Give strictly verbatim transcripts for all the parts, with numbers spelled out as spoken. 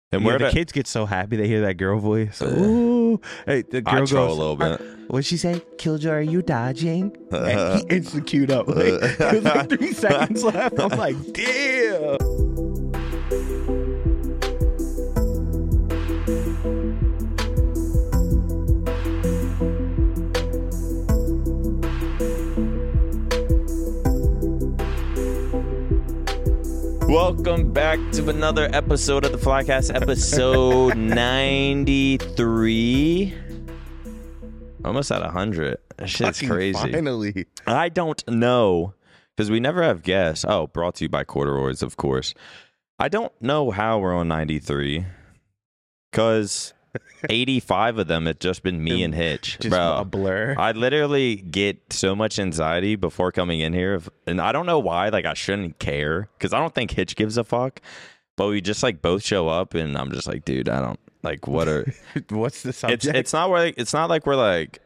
And yeah, where the the kids get so happy they hear that girl voice. Ooh, hey, the girl I goes, troll a little bit. what'd she say? Killjoy, are you dodging? And he instant queued up. Like, it was like three seconds left. I'm like, damn. Welcome back to another episode of the Flycast, episode ninety-three. Almost at one hundred. That shit's Fucking crazy. Finally. I don't know, because we never have guests. Oh, brought to you by Corduroys, of course. I don't know how we're on ninety-three, because eighty-five of them have just been me and Hitch. Just Bro, a blur. I literally get so much anxiety before coming in here, and I don't know why. Like, I shouldn't care, because I don't think Hitch gives a fuck. But we just like both show up, and I'm just like, dude, I don't like what are. What's the It's subject? it's not where it's not like we're like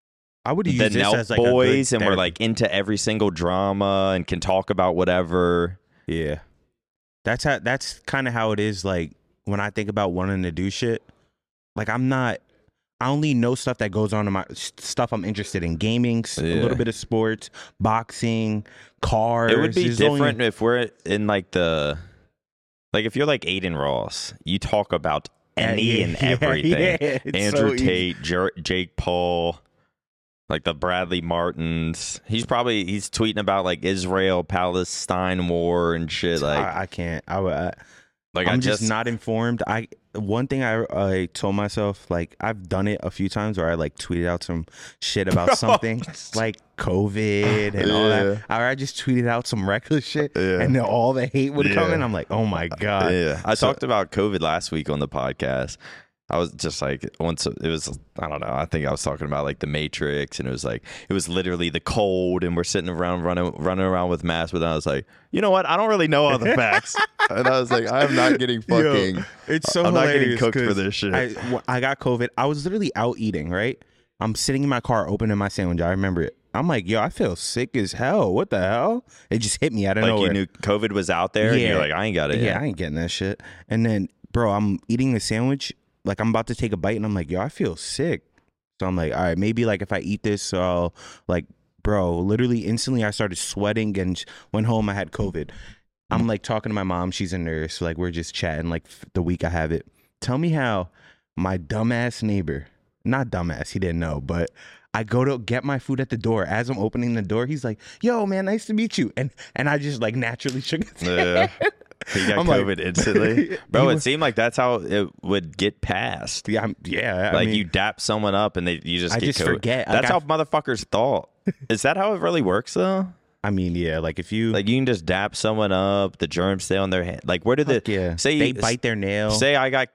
I would use the this Nelk as like boys, a and good we're therapy. like into every single drama and can talk about whatever. Yeah. That's how that's kind of how it is like when I think about wanting to do shit. Like I'm not I only know stuff that goes on in my stuff I'm interested in. Gaming, s- a Yeah. little bit of sports, boxing, cars. It would be There's different only- if we're in like the like if you're like Aiden Ross, you talk about any Yeah, and yeah, everything. yeah, it's Andrew so easy. Tate, Jer- Jake Paul, like the Bradley Martins. He's probably he's tweeting about like Israel Palestine war and shit. Like I, I can't. I, would- I like I'm I just, just not informed. I one thing I I told myself, like I've done it a few times where I like tweeted out some shit about something like COVID and all Yeah. that. Or I just tweeted out some reckless shit, Yeah. and then all the hate would come Yeah. in. I'm like, oh my god. Yeah, I So- talked about COVID last week on the podcast. I was just like, once it was, I don't know. I think I was talking about like the Matrix, and it was like, it was literally the cold, and we're sitting around running, running around with masks. But I was like, you know what? I don't really know all the facts, and I was like, I'm not getting fucking. Yo, it's so I'm not getting hilarious cooked for 'cause this shit. I, wh- I got COVID. I was literally out eating, right? I'm sitting in my car opening my sandwich. I remember it. I'm like, yo, I feel sick as hell. What the hell? It just hit me out of Like nowhere. you knew COVID was out there, and Yeah. you're like, I ain't got it. Yeah, yet. I ain't getting that shit. And then, bro, I'm eating the sandwich. Like, I'm about to take a bite, and I'm like, yo, I feel sick. So I'm like, all right, maybe, like, if I eat this, I'll, like, bro, literally instantly I started sweating and sh- went home. I had COVID. I'm, like, talking to my mom. She's a nurse. Like, we're just chatting, like, f- the week I have it. Tell me how my dumbass neighbor, not dumbass, he didn't know, but I go to get my food at the door. As I'm opening the door, he's like, yo, man, nice to meet you. And and I just, like, naturally shook his Yeah. hand. He got I'm like- COVID instantly, bro. He It was- seemed like that's how it would get passed. Yeah, I'm, yeah. I Like mean, you dap someone up, and they you just I get just COVID. forget. Like, That's I- how motherfuckers thought. Is that how it really works though? I mean, yeah, like if you, Like you can just dap someone up, the germs stay on their hand. Like where did the fuck yeah, say they you- bite their nail. say I got?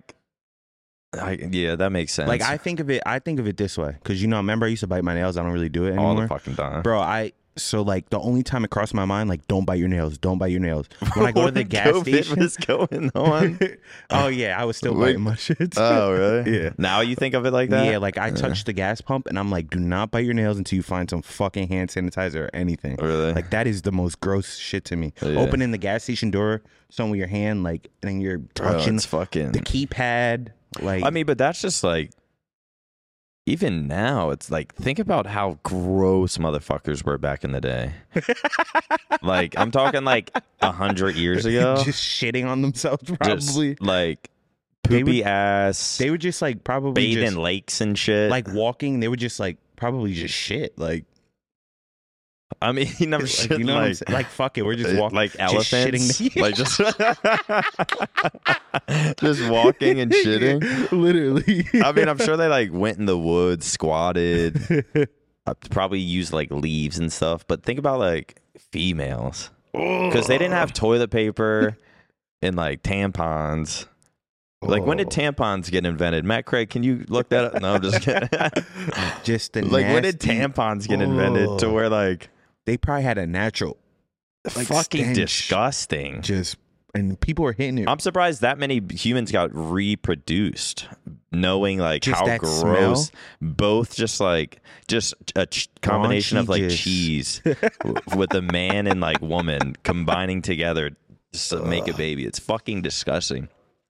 I, yeah, that makes sense. Like I think of it, I think of it this way, because you know, remember I used to bite my nails. I don't really do it all anymore, the fucking time, bro. I so like the only time it crossed my mind, like don't bite your nails, don't bite your nails. When I go to the When gas COVID station, was going on. oh yeah, I was still Wait. biting my shit. Oh really? Yeah. Now you think of it like that? Yeah, like I touched the gas pump, and I'm like, do not bite your nails until you find some fucking hand sanitizer or anything. Really? Like that is the most gross shit to me. Yeah. Opening the gas station door, something with your hand, like, and you're Bro, touching it's fucking. the keypad. Like, I mean, but that's just like. Even now, it's like, think about how gross motherfuckers were back in the day. Like, I'm talking like a hundred years ago. just shitting on themselves, Just, probably. like They poopy would- ass, They would just like probably bathe just, in lakes and shit. like walking. They would just like probably just shit. Like, I mean, I'm like, shit, you know what I'm like, saying? Like, fuck it, we're just uh, walking, like just elephants, shitting. like just just walking and shitting. Literally. I mean, I'm sure they like went in the woods, squatted, uh, probably used like leaves and stuff. But think about like females, because they didn't have toilet paper and like tampons. Like, when did Oh. tampons get invented? Matt Craig, can you look that up? No, I'm just kidding. just the Like, when did nasty- tampons get invented to Oh. where, like, They probably had a natural, like, fucking stench. disgusting. Just and people were hitting it. I'm surprised that many humans got reproduced, knowing like Just how that gross. smell? Both just like just a ch- combination of like Raunchy cheese w- with a man and like woman combining together just to make a baby. It's fucking disgusting.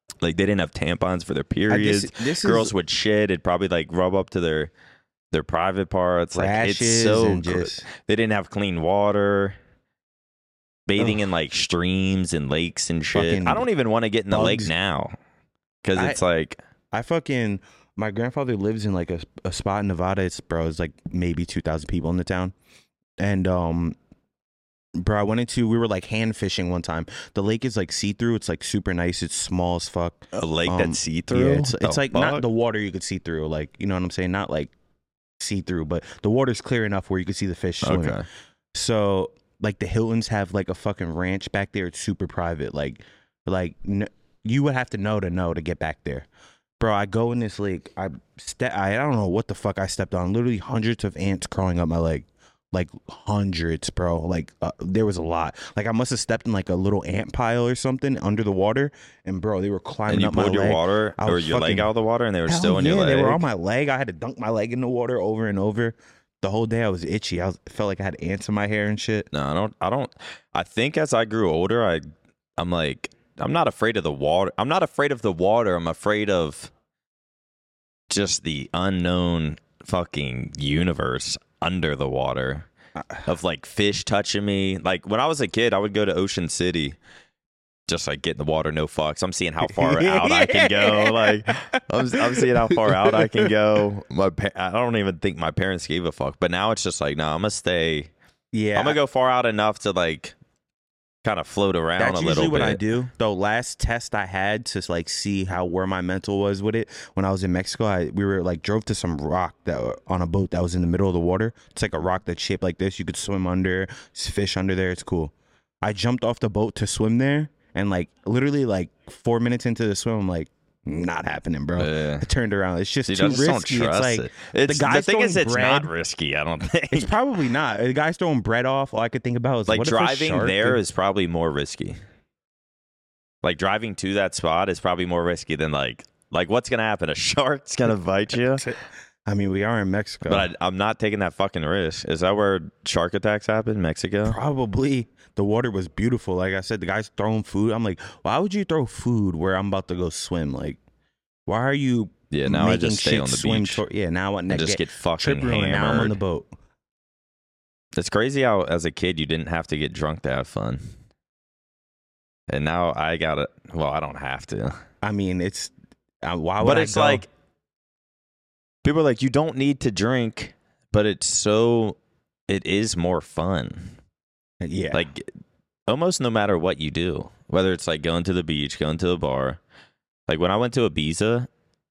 Like they didn't have tampons for their I- periods. this, this Girls is would shit. It'd probably like rub up to their their private parts. Like rashes it's so and gr- just they didn't have clean water. Bathing Ugh. in like streams and lakes and shit. Fucking I don't even want to get in the lake bugs. now because I- it's like I fucking my grandfather lives in like a, a spot in Nevada. It's bro, it's like maybe two thousand people in the town, and um, bro, I went into we were like hand fishing one time. The lake is like see through. It's like super nice. It's small as fuck. a lake Um, that's see through. Yeah, it's it's like not the water you could see through. Like you know what I'm saying? Not like see through, but the water's clear enough where you could see the fish swimming. okay. So like the Hiltons have like a fucking ranch back there. It's super private. Like like n- you would have to know to know to get back there. Bro, I go in this lake. I ste- I don't know what the fuck I stepped on. Literally hundreds of ants crawling up my leg. Like hundreds, bro. Like uh, there was a lot. Like I must have stepped in like a little ant pile or something under the water. And bro, they were climbing And you up my pulled your leg. water I or was your leg fucking- out of the water, and they were Hell still in yeah, your leg. They were on my leg. I had to dunk my leg in the water over and over. The whole day I was itchy. I was, felt like I had ants in my hair and shit. No, I don't. I don't. I think as I grew older, I, I'm like, I'm not afraid of the water. I'm not afraid of the water. I'm afraid of just the unknown fucking universe under the water of like fish touching me. Like when I was a kid, I would go to Ocean City. Just like get in the water, no fucks. I'm seeing how far out I can go. Like I'm, I'm seeing how far out I can go. My pa- I don't even think my parents gave a fuck. But now it's just like, no, I'm gonna stay. Yeah. I'm gonna go far out enough to like kind of float around That's a usually little what bit. I do. The last test I had to like see how where my mental was with it when I was in Mexico, I we were like drove to some rock that were on a boat that was in the middle of the water. It's like a rock that's shaped like this. You could swim under. There's fish under there. It's cool. I jumped off the boat to swim there, and like literally like four minutes into the swim, I'm like, not happening, bro. Yeah. I turned around. It's just Dude, too I just don't risky. trust It's like it. It's, the the guy's thing is, throwing it's bread. not risky. I don't think. It's probably not. The guy's throwing bread off. All I could think about was like what if a driving shark there did- is probably more risky. Like driving to that spot is probably more risky than like like what's gonna happen? A shark's gonna bite you. I mean, we are in Mexico. But I, I'm not taking that fucking risk. Is that where shark attacks happen? Mexico? Probably. The water was beautiful. Like I said, the guy's throwing food. I'm like, why would you throw food where I'm about to go swim? Like, why are you Yeah, now I making just stay shit on the swim beach toward- yeah, now I and just get fucking trip ruined. hammered. Now I'm on the boat. It's crazy how, as a kid, you didn't have to get drunk to have fun. And now I gotta. Well, I don't have to. I mean, it's uh, why would But I it's go? like people are like, you don't need to drink, but it's so. It is more fun. yeah, Like almost no matter what you do, whether it's like going to the beach, going to a bar. Like when I went to Ibiza,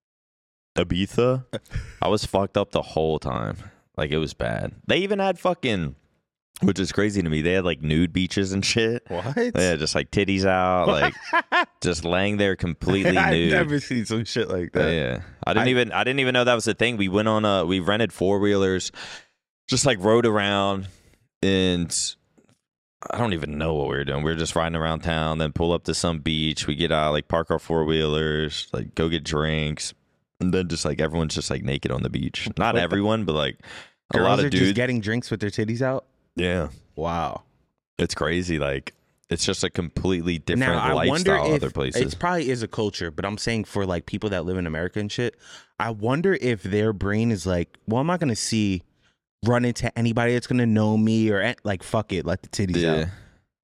Ibiza, I was fucked up the whole time. Like it was bad. They even had fucking, which is crazy to me. They had like nude beaches and shit. what? Yeah, just like titties out, like just laying there completely I've nude. never seen some shit like Yeah, that. yeah. I didn't I- even I didn't even know that was a thing. We went on a we rented four wheelers, just like rode around, and I don't even know what we were doing. We were just riding around town, then pull up to some beach. We get out, like park our four wheelers, like go get drinks, and then just like everyone's just like naked on the beach. Not What? everyone, but like a Girls lot are of just dudes. getting drinks with their titties out. Yeah, Wow. it's crazy. Like it's just a completely different Now I wonder lifestyle if other places. it's probably is a culture, but I'm saying for like people that live in America and shit, I wonder if their brain is like, well, I'm not gonna see run into anybody that's gonna know me or eh, like fuck it, let the titties yeah. out.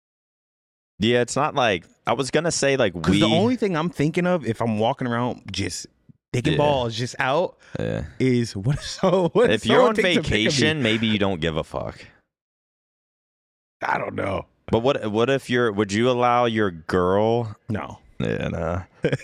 Yeah, it's not like I was gonna say like Because we. the only thing I'm thinking of if I'm walking around just digging Yeah. balls just out yeah. is what if so what If if you're someone on takes a pic of me? vacation, maybe you don't give a fuck. I don't know. But what what if you're would you allow your girl No. yeah, nah.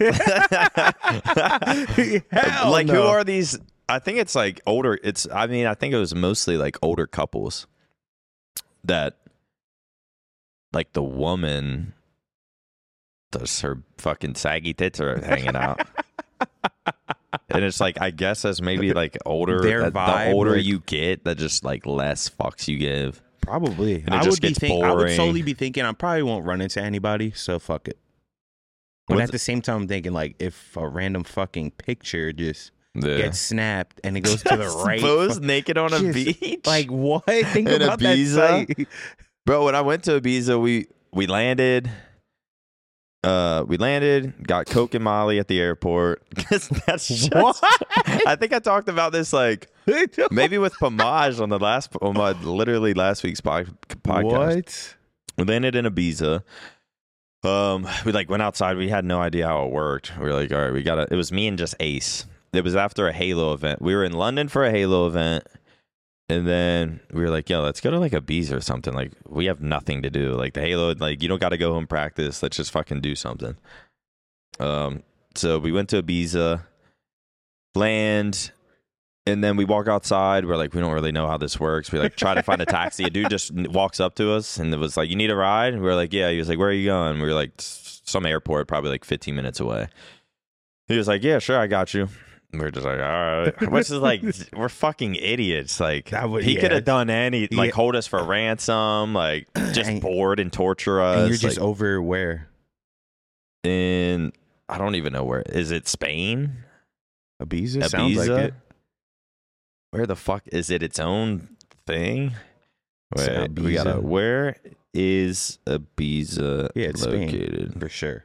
Hell like who no. are these I think it's like older it's I mean, I think it was mostly like older couples that like the woman does her fucking saggy tits are hanging out. And it's like I guess as maybe like older Their that- vibe, the older like- you get, that just like less fucks you give. Probably. it I just would be gets think, I would boring. solely be thinking I probably won't run into anybody, so fuck it. But What's- at the same time, I'm thinking like if a random fucking picture just Yeah. gets snapped and it goes to the right, Suppose fu- naked on a just, beach. like what? Think In about that Ibiza? sight. Bro, when I went to Ibiza, we we landed. Uh, we landed, got Coke and Molly at the airport. That's just, What? I think I talked about this like maybe with Pomage on the last, on my literally last week's po- podcast. What? We landed in Ibiza. Um, we like went outside. We had no idea how it worked. We were like, all right, we gotta. It was me and just Ace. It was after a Halo event. We were in London for a Halo event. And then we were like, yo, let's go to like Ibiza or something. Like, we have nothing to do. Like, the Halo, like, you don't got to go home practice. Let's just fucking do something. Um, so we went to Ibiza, land, and then we walk outside. We're like, we don't really know how this works. We like try to find a taxi. A dude just walks up to us and it was like, you need a ride? And we were like, yeah. He was like, where are you going? We were like, some airport, probably like fifteen minutes away. He was like, yeah, sure, I got you. We're just like, all right. Which is like, we're fucking idiots. Like, That would- he yeah. could have done any, like, Yeah. hold us for ransom, like, just And- board and torture us. And you're just like, over where? in, I don't even know where. Is it Spain? Ibiza? Sounds like Ibiza? it. Where the fuck is it? Its own thing? It's Wait, we gotta. Ibiza. Where is Ibiza Yeah, it's Spain. located? For sure.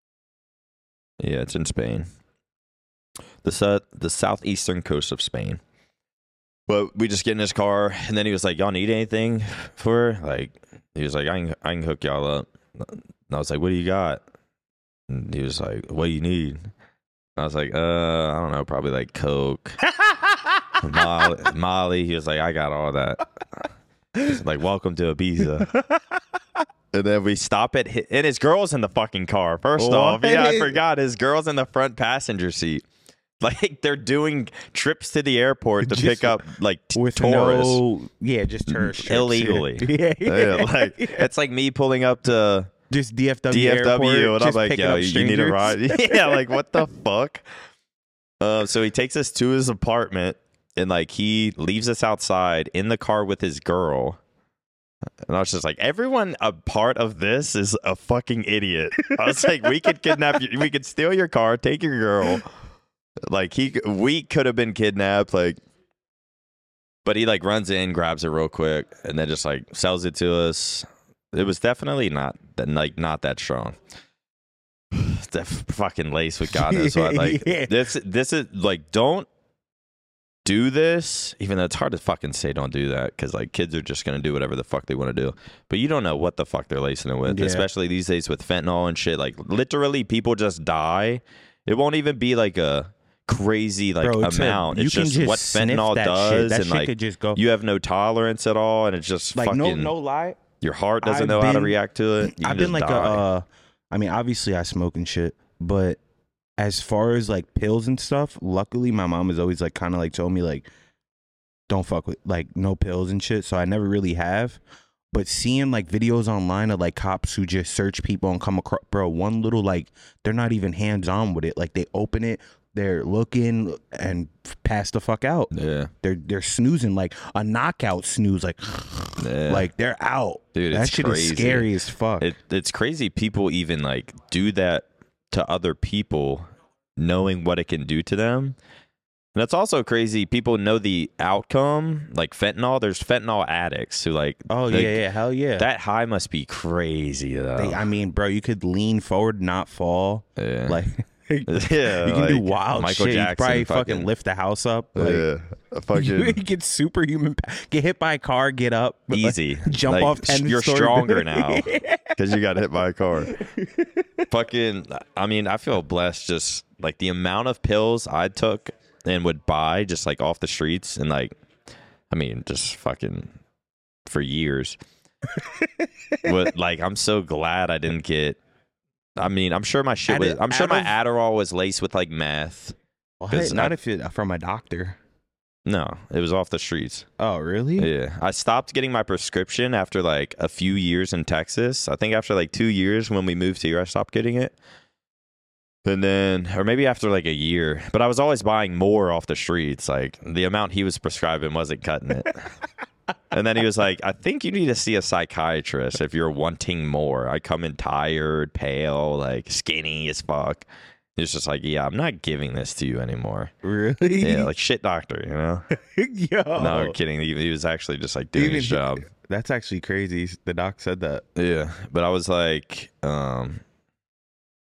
Yeah, it's in Spain. The su- the southeastern coast of Spain. But we just get in his car, and then he was like, "Y'all need anything for her?" Like, he was like, "I can, I can hook y'all up." And I was like, "What do you got?" And he was like, "What do you need?" And I was like, "Uh, I don't know, probably like Coke, Molly, Molly." He was like, "I got all that." He's like, "Welcome to Ibiza." And then we stop at hi- and his girl's in the fucking car. First off, What? yeah, I forgot his girl's in the front passenger seat. Like, they're doing trips to the airport to Just pick up like t- With tourists no, yeah, just tourist trips. illegally. Yeah, Yeah, like it's like me pulling up to just D F W D F W airport, and I'm just like, picking yo, up you need a strangers. ride? Yeah, like what the fuck? Uh, so he takes us to his apartment and like he leaves us outside in the car with his girl. And I was just like, everyone a part of this is a fucking idiot. I was like, we could kidnap you, we could steal your car, take your girl. Like he, we could have been kidnapped. Like, but he like runs in, grabs it real quick, and then just like sells it to us. It was definitely not that like not that strong. That fucking lace with God knows what. Like Yeah. this, this is like don't do this. Even though it's hard to fucking say don't do that because like kids are just gonna do whatever the fuck they want to do. But you don't know what the fuck they're lacing it with, Yeah. especially these days with fentanyl and shit. Like literally, people just die. It won't even be like a crazy like Bro, it's a- amount. you It's can just, just what sniff fentanyl that does, shit. That and shit like could just go. you have no tolerance at all, and it's just like fucking no, no lie. your heart doesn't I've know how to been- react to it. You I've can been just like die. a. Uh, I mean, obviously I smoke and shit, but as far as like pills and stuff, luckily my mom has always like kind of like told me like, don't fuck with like no pills and shit. So I never really have. But seeing like videos online of like cops who just search people and come across, bro, one little like they're not even hands on with it. Like they open it, they're looking and pass the fuck out. yeah, They're they're snoozing like a knockout snooze, like yeah. like they're out. Dude, that it's shit crazy. is scary as fuck. It, it's crazy people even like do that to other people knowing what it can do to them. And it's also crazy people know the outcome, like fentanyl. There's fentanyl addicts who like oh like, yeah, yeah, hell yeah. that high must be crazy though. They, I mean, bro, you could lean forward, not fall. yeah. Like yeah, you can do like wild Michael shit. Jackson you probably fucking, fucking- lift the house up. Like, yeah, fucking you get superhuman. pa- Get hit by a car, get up, but, like, easy. jump Like, off. ten You're story stronger building. now because you got hit by a car. Fucking, I mean, I feel blessed. Just like the amount of pills I took and would buy just like off the streets, and like, I mean, just fucking for years. But like, I'm so glad I didn't get. I mean, I'm sure my shit Out was. of- I'm sure out my of- Adderall was laced with like meth. What? 'Cause Not I- if it from a doctor. No, it was off the streets. Oh, really? Yeah, I stopped getting my prescription after like a few years in Texas. I think after like two years when we moved here, I stopped getting it. And then, or maybe after like a year, but I was always buying more off the streets. Like the amount he was prescribing wasn't cutting it. And then he was like, I think you need to see a psychiatrist if you're wanting more. I come in tired, pale, like skinny as fuck. It's just like, yeah, I'm not giving this to you anymore. Really? Yeah, like shit doctor, you know? Yo. No, I'm kidding. He, he was actually just like doing Even his he- job. That's actually crazy. The doc said that. Yeah, but I was like, um,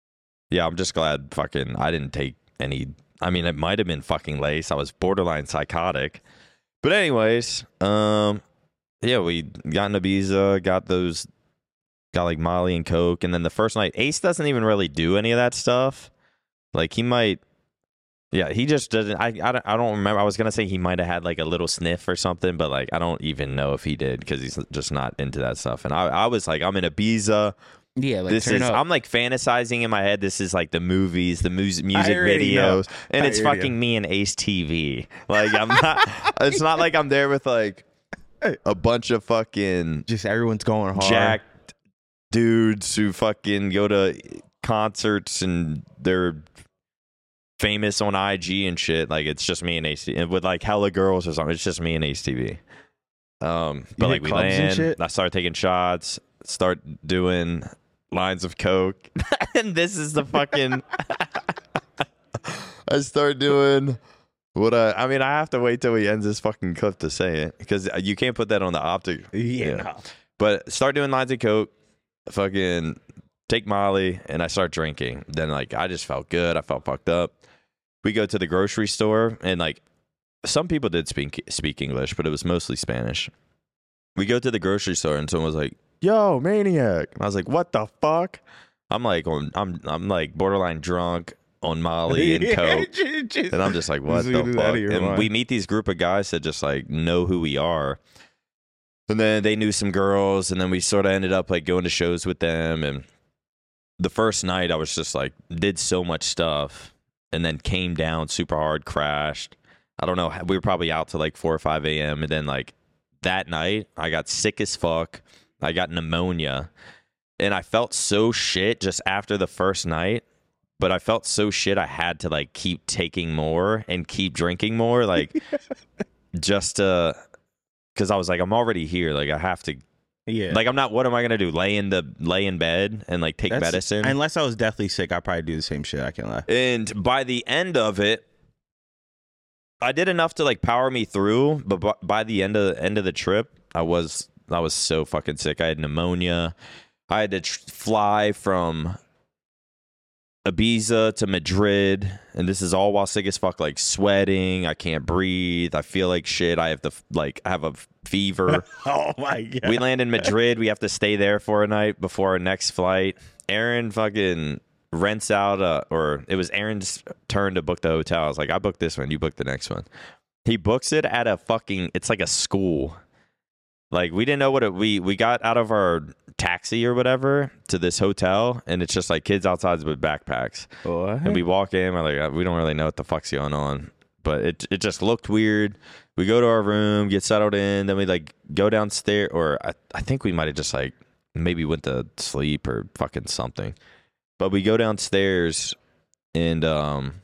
yeah, I'm just glad fucking I didn't take any. I mean, it might have been fucking lace. I was borderline psychotic. But anyways, um, yeah, we got in Ibiza, got those, got like Molly and Coke, and then the first night, Ace doesn't even really do any of that stuff. Like he might, yeah, he just doesn't. I I don't, I don't remember. I was gonna say he might have had like a little sniff or something, but like I don't even know if he did because he's just not into that stuff. And I I was like, I'm in Ibiza. Yeah, like This turn is up. I'm like fantasizing in my head. This is like the movies, the mus- music already know. videos, and I it's already fucking know. me and Ace T V. Like I'm not. It's not like I'm there with like a bunch of fucking Just everyone's going hard. jacked dudes who fucking go to concerts and they're famous on I G and shit. Like it's just me and Ace T V. And with like hella girls or something. It's just me and Ace T V. Um, but You like hit we clubs and land. shit? I start taking shots. Start doing lines of coke, and this is the fucking. I start doing what I. I mean, I have to wait till he ends this fucking clip to say it because you can't put that on the optic. Yeah. No. But start doing lines of coke, fucking take Molly, and I start drinking. Then like I just felt good. I felt fucked up. We go to the grocery store, and like some people did speak speak English, but it was mostly Spanish. We go to the grocery store, and someone was like, "Yo, maniac!" And I was like, "What the fuck?" I'm like, on, I'm I'm like borderline drunk on Molly and coke, and I'm just like, "What Just the get it fuck?" out of your And mind. we meet these group of guys that just like know who we are. And then they knew some girls, and then we sort of ended up like going to shows with them. And the first night, I was just like, did so much stuff, and then came down super hard, crashed. I don't know. We were probably out till like four or five a.m. And then like that night, I got sick as fuck. I got pneumonia, and I felt so shit just after the first night. But I felt so shit, I had to like keep taking more and keep drinking more, like just to. Because I was like, I'm already here. Like, I have to. Yeah. Like, I'm not. What am I gonna do? Lay in the lay in bed and like take That's- medicine? Unless I was deathly sick, I'd probably do the same shit. I can't lie. And by the end of it, I did enough to like power me through. But b- by the end of the end of the trip, I was I was so fucking sick. I had pneumonia. I had to tr- fly from Ibiza to Madrid, and this is all while sick as fuck, like sweating. I can't breathe. I feel like shit. I have the like I have a fever. Oh my god. We land in Madrid. We have to stay there for a night before our next flight. Aaron fucking rents out, a, or it was Aaron's turn to book the hotel. I was like, I booked this one. You book the next one. He books it at a fucking, it's like a school. Like, we didn't know what it, we, we got out of our taxi or whatever to this hotel, and it's just like kids outside with backpacks. What? And we walk in, we're like, we don't really know what the fuck's going on. But it it just looked weird. We go to our room, get settled in, then we like go downstairs, or I, I think we might have just like maybe went to sleep or fucking something. But we go downstairs, and um,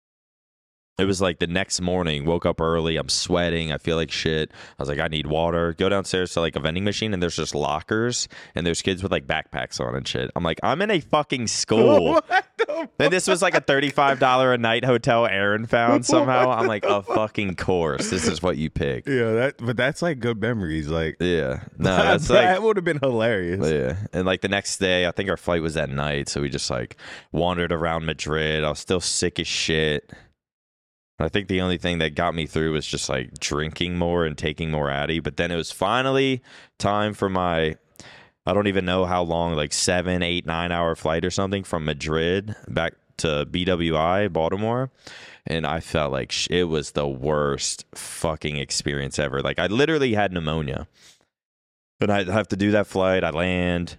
it was like the next morning, woke up early, I'm sweating, I feel like shit. I was like, I need water. Go downstairs to like a vending machine, and there's just lockers, and there's kids with like backpacks on and shit. I'm like, I'm in a fucking school. What the fuck? And this was like a thirty-five dollars a night hotel Aaron found somehow. I'm like, of fucking course. This is what you pick. Yeah, that but that's like good memories. Like Yeah. No, that's that like would have been hilarious. yeah. And like the next day, I think our flight was at night, so we just like wandered around Madrid. I was still sick as shit. I think the only thing that got me through was just like drinking more and taking more Addy. But then it was finally time for my, I don't even know how long, like seven, eight, nine hour flight or something from Madrid back to B W I, Baltimore. And I felt like sh- it was the worst fucking experience ever. Like I literally had pneumonia. And I have to do that flight. I land.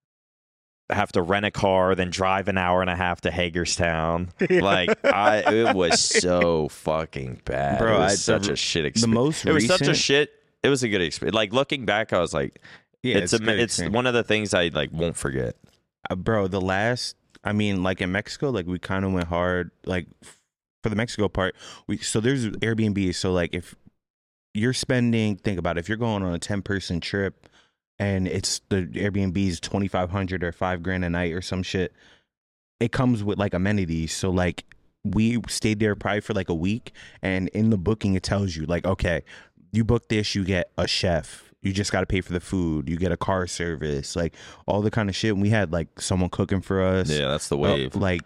I have to rent a car, then drive an hour and a half to Hagerstown. Like I, it was so fucking bad. Bro, it was I- such the- a shit The experience. most It was recent, such a shit. It was a good experience. Like looking back, I was like, yeah, it's it's, a, good it's experience. one of the things I like won't forget. Uh, bro, the last, I mean, like in Mexico, like we kind of went hard. Like for the Mexico part, we so there's Airbnb. So like if you're spending, think about it, if you're going on a ten person trip and it's the Airbnb's twenty-five hundred or five grand a night or some shit, it comes with like amenities. So like we stayed there probably for like a week, and in the booking it tells you like, okay, you book this, you get a chef. You just got to pay for the food. You get a car service, like all the kind of shit. And we had like someone cooking for us. Yeah, that's the Uh, wave. like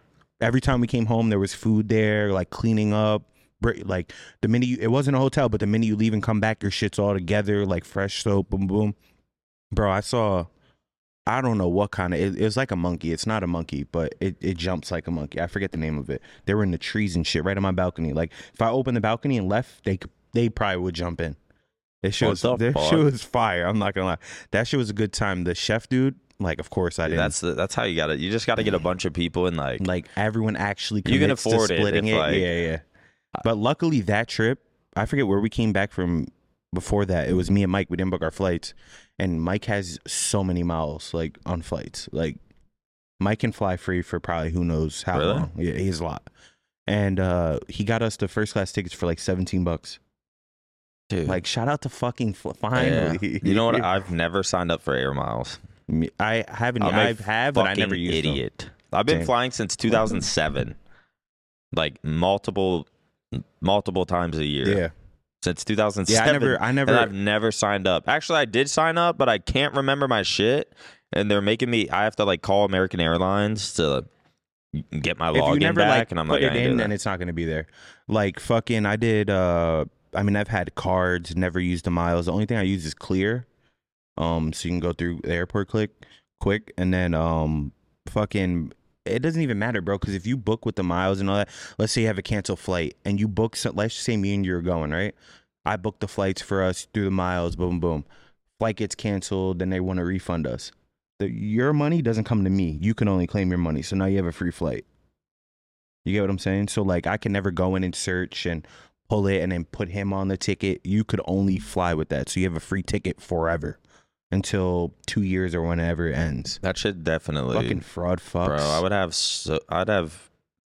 every time we came home, there was food there, like cleaning up. Like the minute you, it wasn't a hotel, but the minute you leave and come back, your shit's all together, like fresh soap, boom, boom. Bro, I saw, I don't know what kind of, it, it was like a monkey. It's not a monkey, but it, it jumps like a monkey. I forget the name of it. They were in the trees and shit right on my balcony. Like if I opened the balcony and left, they they probably would jump in. That shit was, What the that fuck? shit was fire. I'm not gonna lie. That shit was a good time. The chef dude, like, of course I didn't. That's the, that's how you got it. You just got to get a bunch of people and like like everyone actually You can commits afford to it splitting if, it. like- yeah, yeah. But luckily that trip, I forget where we came back from before that. It was me and Mike. We didn't book our flights. And Mike has so many miles like on flights. Like Mike can fly free for probably who knows how Really? long. Yeah, he has a lot. And uh, he got us the first class tickets for like seventeen bucks. dude. Like shout out to fucking fl- Yeah. finally. You know what? I've never signed up for air miles. Me- I haven't. I'm a I've have, but I never fucking used them. idiot. I've been Same. flying since two thousand seven, like multiple, multiple times a year. Yeah. Since two thousand seven. Yeah, I never. I never. And I've never signed up. Actually, I did sign up, but I can't remember my shit. And they're making me. I have to like call American Airlines to get my if you login never back, like and I'm put like, I it ain't in, doing then that. it's not going to be there. Like fucking, I did. uh I mean, I've had cards, never used the miles. The only thing I use is Clear, um, so you can go through the airport quick, quick, and then um, fucking. It doesn't even matter, bro, because if you book with the miles and all that, let's say you have a canceled flight and you book, so, let's say me and you are going, right? I booked the flights for us through the miles, boom, boom. Flight gets canceled, then they want to refund us. The, your money doesn't come to me. You can only claim your money. So now you have a free flight. You get what I'm saying? So like I can never go in and search and pull it and then put him on the ticket. You could only fly with that. So you have a free ticket forever until two years or whenever it ends. That shit definitely. Fucking fraud fucks. Bro, I would have. So, I'd have.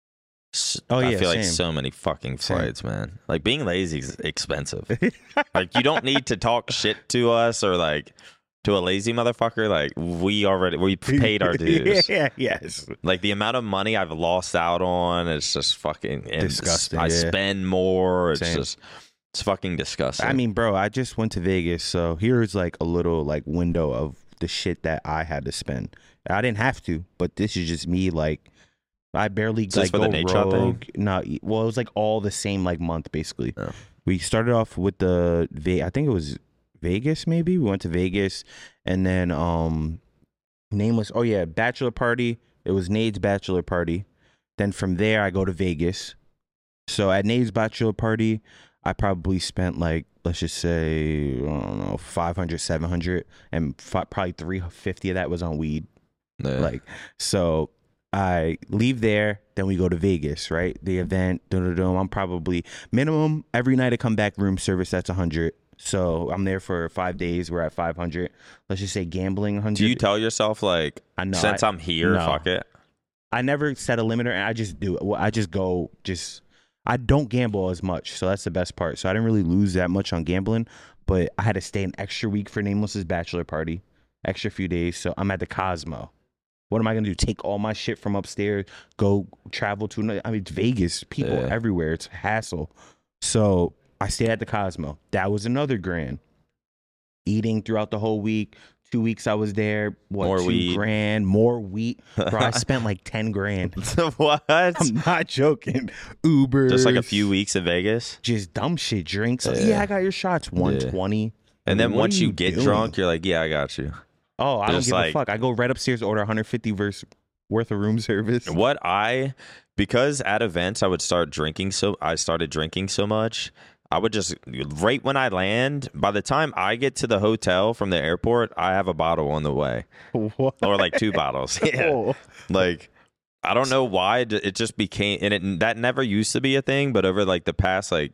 s- Oh, I yeah, feel like same. so many fucking Same. flights, man. Like being lazy is expensive. Like you don't need to talk shit to us or like to a lazy motherfucker. Like we already we paid our dues. yeah, yes. Like the amount of money I've lost out on, it's just fucking and Disgusting, I yeah. spend more. It's Same. just it's fucking disgusting. I mean, bro, I just went to Vegas, so here's like a little like window of the shit that I had to spend. I didn't have to, but this is just me. Like, I barely Is this like for go the Nate Shot thing? rogue. No, well, it was like all the same like month basically. Oh. We started off with the Ve- I think it was Vegas. Maybe we went to Vegas, and then um, nameless. Oh yeah, bachelor party. It was Nade's bachelor party. Then from there, I go to Vegas. So at Nade's bachelor party, I probably spent like, let's just say, I don't know, five hundred, seven hundred, and fi- probably three fifty of that was on weed. Yeah. Like, so I leave there, then we go to Vegas, right? The event, dun, dun, dun, I'm probably minimum every night I come back room service, that's one hundred. So I'm there for five days. We're at five hundred. Let's just say gambling one hundred. do you tell yourself like, I know, since I- I'm here, no. fuck it? I never set a limiter, and I just do it. Well, I just go, just I don't gamble as much, so that's the best part. So I didn't really lose that much on gambling, but I had to stay an extra week for Nameless's bachelor party, extra few days. So I'm at the Cosmo. What am I gonna do? Take all my shit from upstairs, go travel to? I mean, it's Vegas, people Yeah. everywhere. It's a hassle. So I stayed at the Cosmo. That was another grand. Eating throughout the whole week. Two weeks I was there. What, More two weed. grand, more wheat. Bro, I spent like ten grand. What? I'm not joking. Uber. Just like a few weeks in Vegas? Just dumb shit. Drinks. Yeah. Yeah, I got your shots. one twenty. And then What once are you you get doing? drunk, you're like, yeah, I got you. Oh, I don't Just give like- a fuck. I go right upstairs, order one hundred fifty verse worth of room service. What I, because at events I would start drinking, so I started drinking so much, I would just, right when I land, by the time I get to the hotel from the airport, I have a bottle on the way. What? Or like two bottles. Yeah. Oh. Like, I don't know why it it just became, and it that never used to be a thing, but over like the past like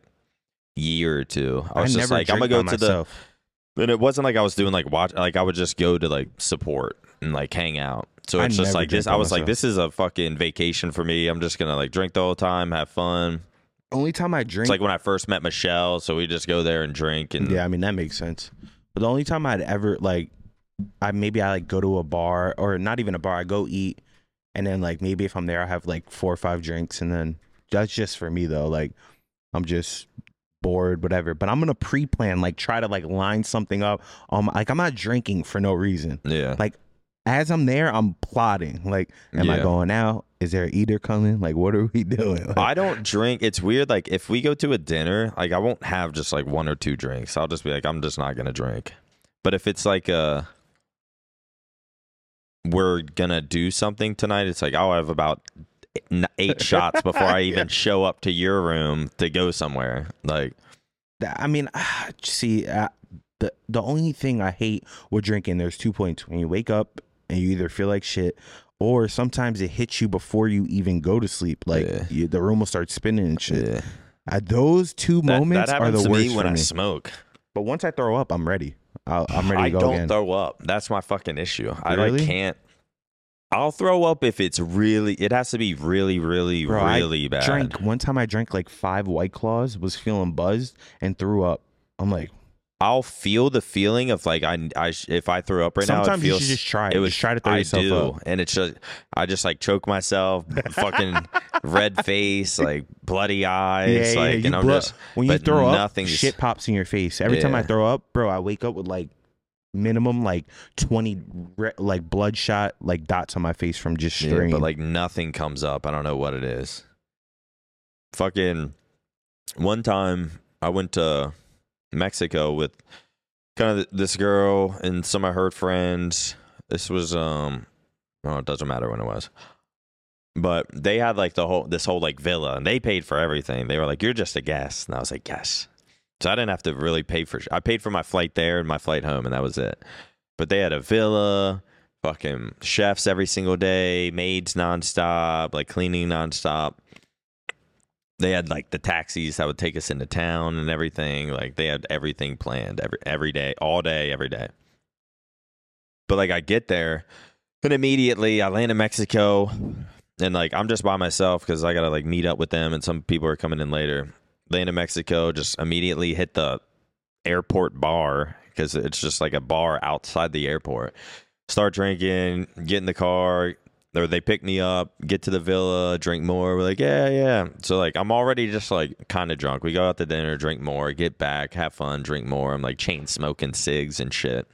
year or two, I I was just never like, I'm drink gonna go by to the, myself. and it wasn't like I was doing like watch, like I would just go to like support and like hang out. So I it's just never like this. drink by I was like, myself. this is a fucking vacation for me. I'm just gonna like drink the whole time, have fun. Only time I drink. It's like when I first met Michelle, so we just go there and drink and Yeah, I mean that makes sense. But the only time I'd ever like, I maybe I like go to a bar or not even a bar. I go eat, and then like maybe if I'm there, I have like four or five drinks, and then that's just for me though. Like I'm just bored, whatever. But I'm gonna pre-plan, like try to like line something up. Um, like I'm not drinking for no reason. yeah. Like as I'm there, I'm plotting. Like, am I Yeah. going out? Is there an eater coming? Like, what are we doing? Like, I don't drink. It's weird. Like, if we go to a dinner, like, I won't have just like one or two drinks. I'll just be like, I'm just not gonna drink. But if it's like a, we're gonna do something tonight, it's like I'll have about eight shots before I even Yeah. show up to your room to go somewhere. Like, I mean, ah, see, uh, the the only thing I hate with drinking, there's two points. When you wake up and you either feel like shit, or sometimes it hits you before you even go to sleep. Like Yeah. you, the room will start spinning and shit. yeah. Uh, those two That, moments that are happens the to worst me when for I me. smoke. But once I throw up, I'm ready. I'll, I'm ready to I go don't again. throw up. That's my fucking issue. I like Really? can't. I'll throw up if it's really. It has to be really, really, Bro, really I bad. drank one time. I drank like five White Claws, was feeling buzzed, and threw up. I'm like, I'll feel the feeling of like I, I sh- if I throw up right now, it sometimes you feels. should just try it. It was Just try to throw I yourself do, up. and it's just I just like choke myself, fucking red face, like bloody eyes, like, you and I'm blow- just when you but throw up, nothing is- shit pops in your face. Every time I Yeah. throw up, bro, I wake up with like minimum like twenty re- like bloodshot like dots on my face from just yeah, strain. but like nothing comes up. I don't know what it is. Fucking one time I went to Mexico with kind of this girl and some of her friends. This was um oh, it doesn't matter when it was. But they had like the whole this whole like villa and they paid for everything. They were like, "You're just a guest." And I was like, "Yes." So I didn't have to really pay for I paid for my flight there and my flight home and that was it. But they had a villa, fucking chefs every single day, maids nonstop, like cleaning nonstop. They had like the taxis that would take us into town and everything. Like they had everything planned every every day, all day, every day. But like I get there and immediately I land in Mexico and like I'm just by myself because I gotta like meet up with them and some people are coming in later. Land in Mexico, just immediately hit the airport bar because it's just like a bar outside the airport. Start drinking, get in the car, or they pick me up, get to the villa, drink more. We're like, yeah, yeah. So like I'm already just like kind of drunk. We go out to dinner, drink more, get back, have fun, drink more. I'm like chain smoking cigs and shit.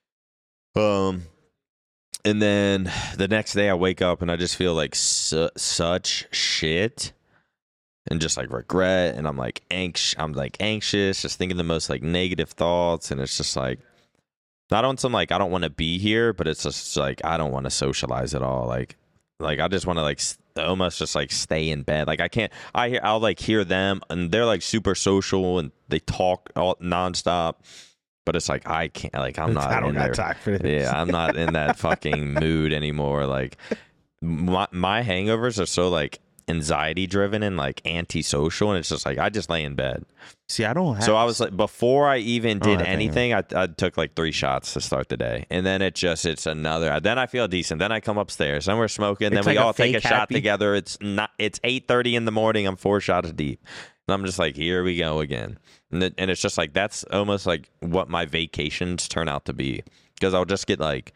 Um, and then the next day I wake up and I just feel like su- such shit. And just like regret, and I'm like anxious. I'm like anxious, just thinking the most like negative thoughts, and it's just like not on some like I don't want to be here, but it's just like I don't want to socialize at all. Like, like I just want to like st- almost just like stay in bed. Like I can't. I hear I'll like hear them, and they're like super social, and they talk all nonstop. But it's like I can't. Like I'm not. I don't in got there. time for this. Yeah, I'm not in that fucking mood anymore. Like my my hangovers are so like anxiety driven and like antisocial, and it's just like I just lay in bed. See, I don't have. So I was like, before I even I don't did have anything, I, I took like three shots to start the day, and then it just it's another. Then I feel decent. Then I come upstairs, then we're smoking, It's then we like a all take a fake shot happy. together. It's not. It's eight thirty in the morning. I'm four shots deep, and I'm just like, here we go again. And it, and it's just like that's almost like what my vacations turn out to be, because I'll just get like,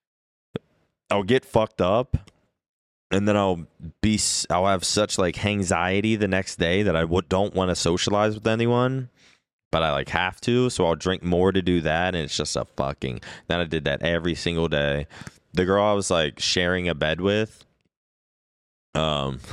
I'll get fucked up. And then I'll be, I'll have such like anxiety the next day that I w- don't want to socialize with anyone, but I like have to. So I'll drink more to do that. And it's just a fucking, then I did that every single day. The girl I was like sharing a bed with, um,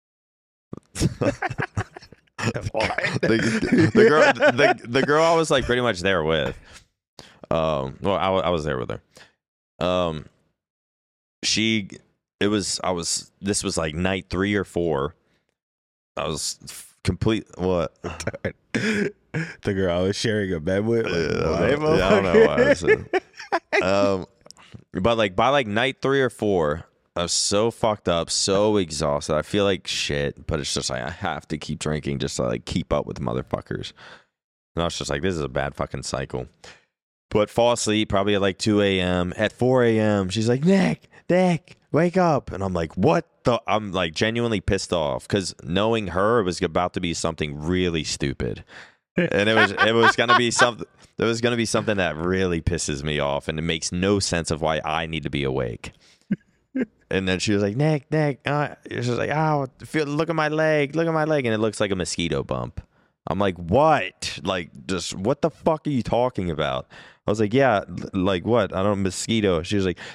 the, the girl, the, the girl I was like pretty much there with, um, well, I, wa- I was there with her. Um, she, It was, I was, this was like night three or four. I was f- complete, what? the girl I was sharing a bed with. Like, Yeah, why, I don't know- yeah, I don't know why I said- motherfucker? um, but like by like night three or four, I was so fucked up, so exhausted. I feel like shit, but it's just like I have to keep drinking just to like keep up with motherfuckers. And I was just like, this is a bad fucking cycle. But fall asleep probably at like two a.m. At four a.m., she's like, Nick, Nick, wake up. And I'm like, what the? I'm like genuinely pissed off because knowing her, it was about to be something really stupid. And it was it was gonna be something there was gonna be something that really pisses me off, and it makes no sense of why I need to be awake. And then she was like, Nick, Nick, uh, she was like, oh, feel, look at my leg, look at my leg, and it looks like a mosquito bump. I'm like, what? Like, just what the fuck are you talking about? I was like, yeah, like what? I don't know, mosquito. She was like,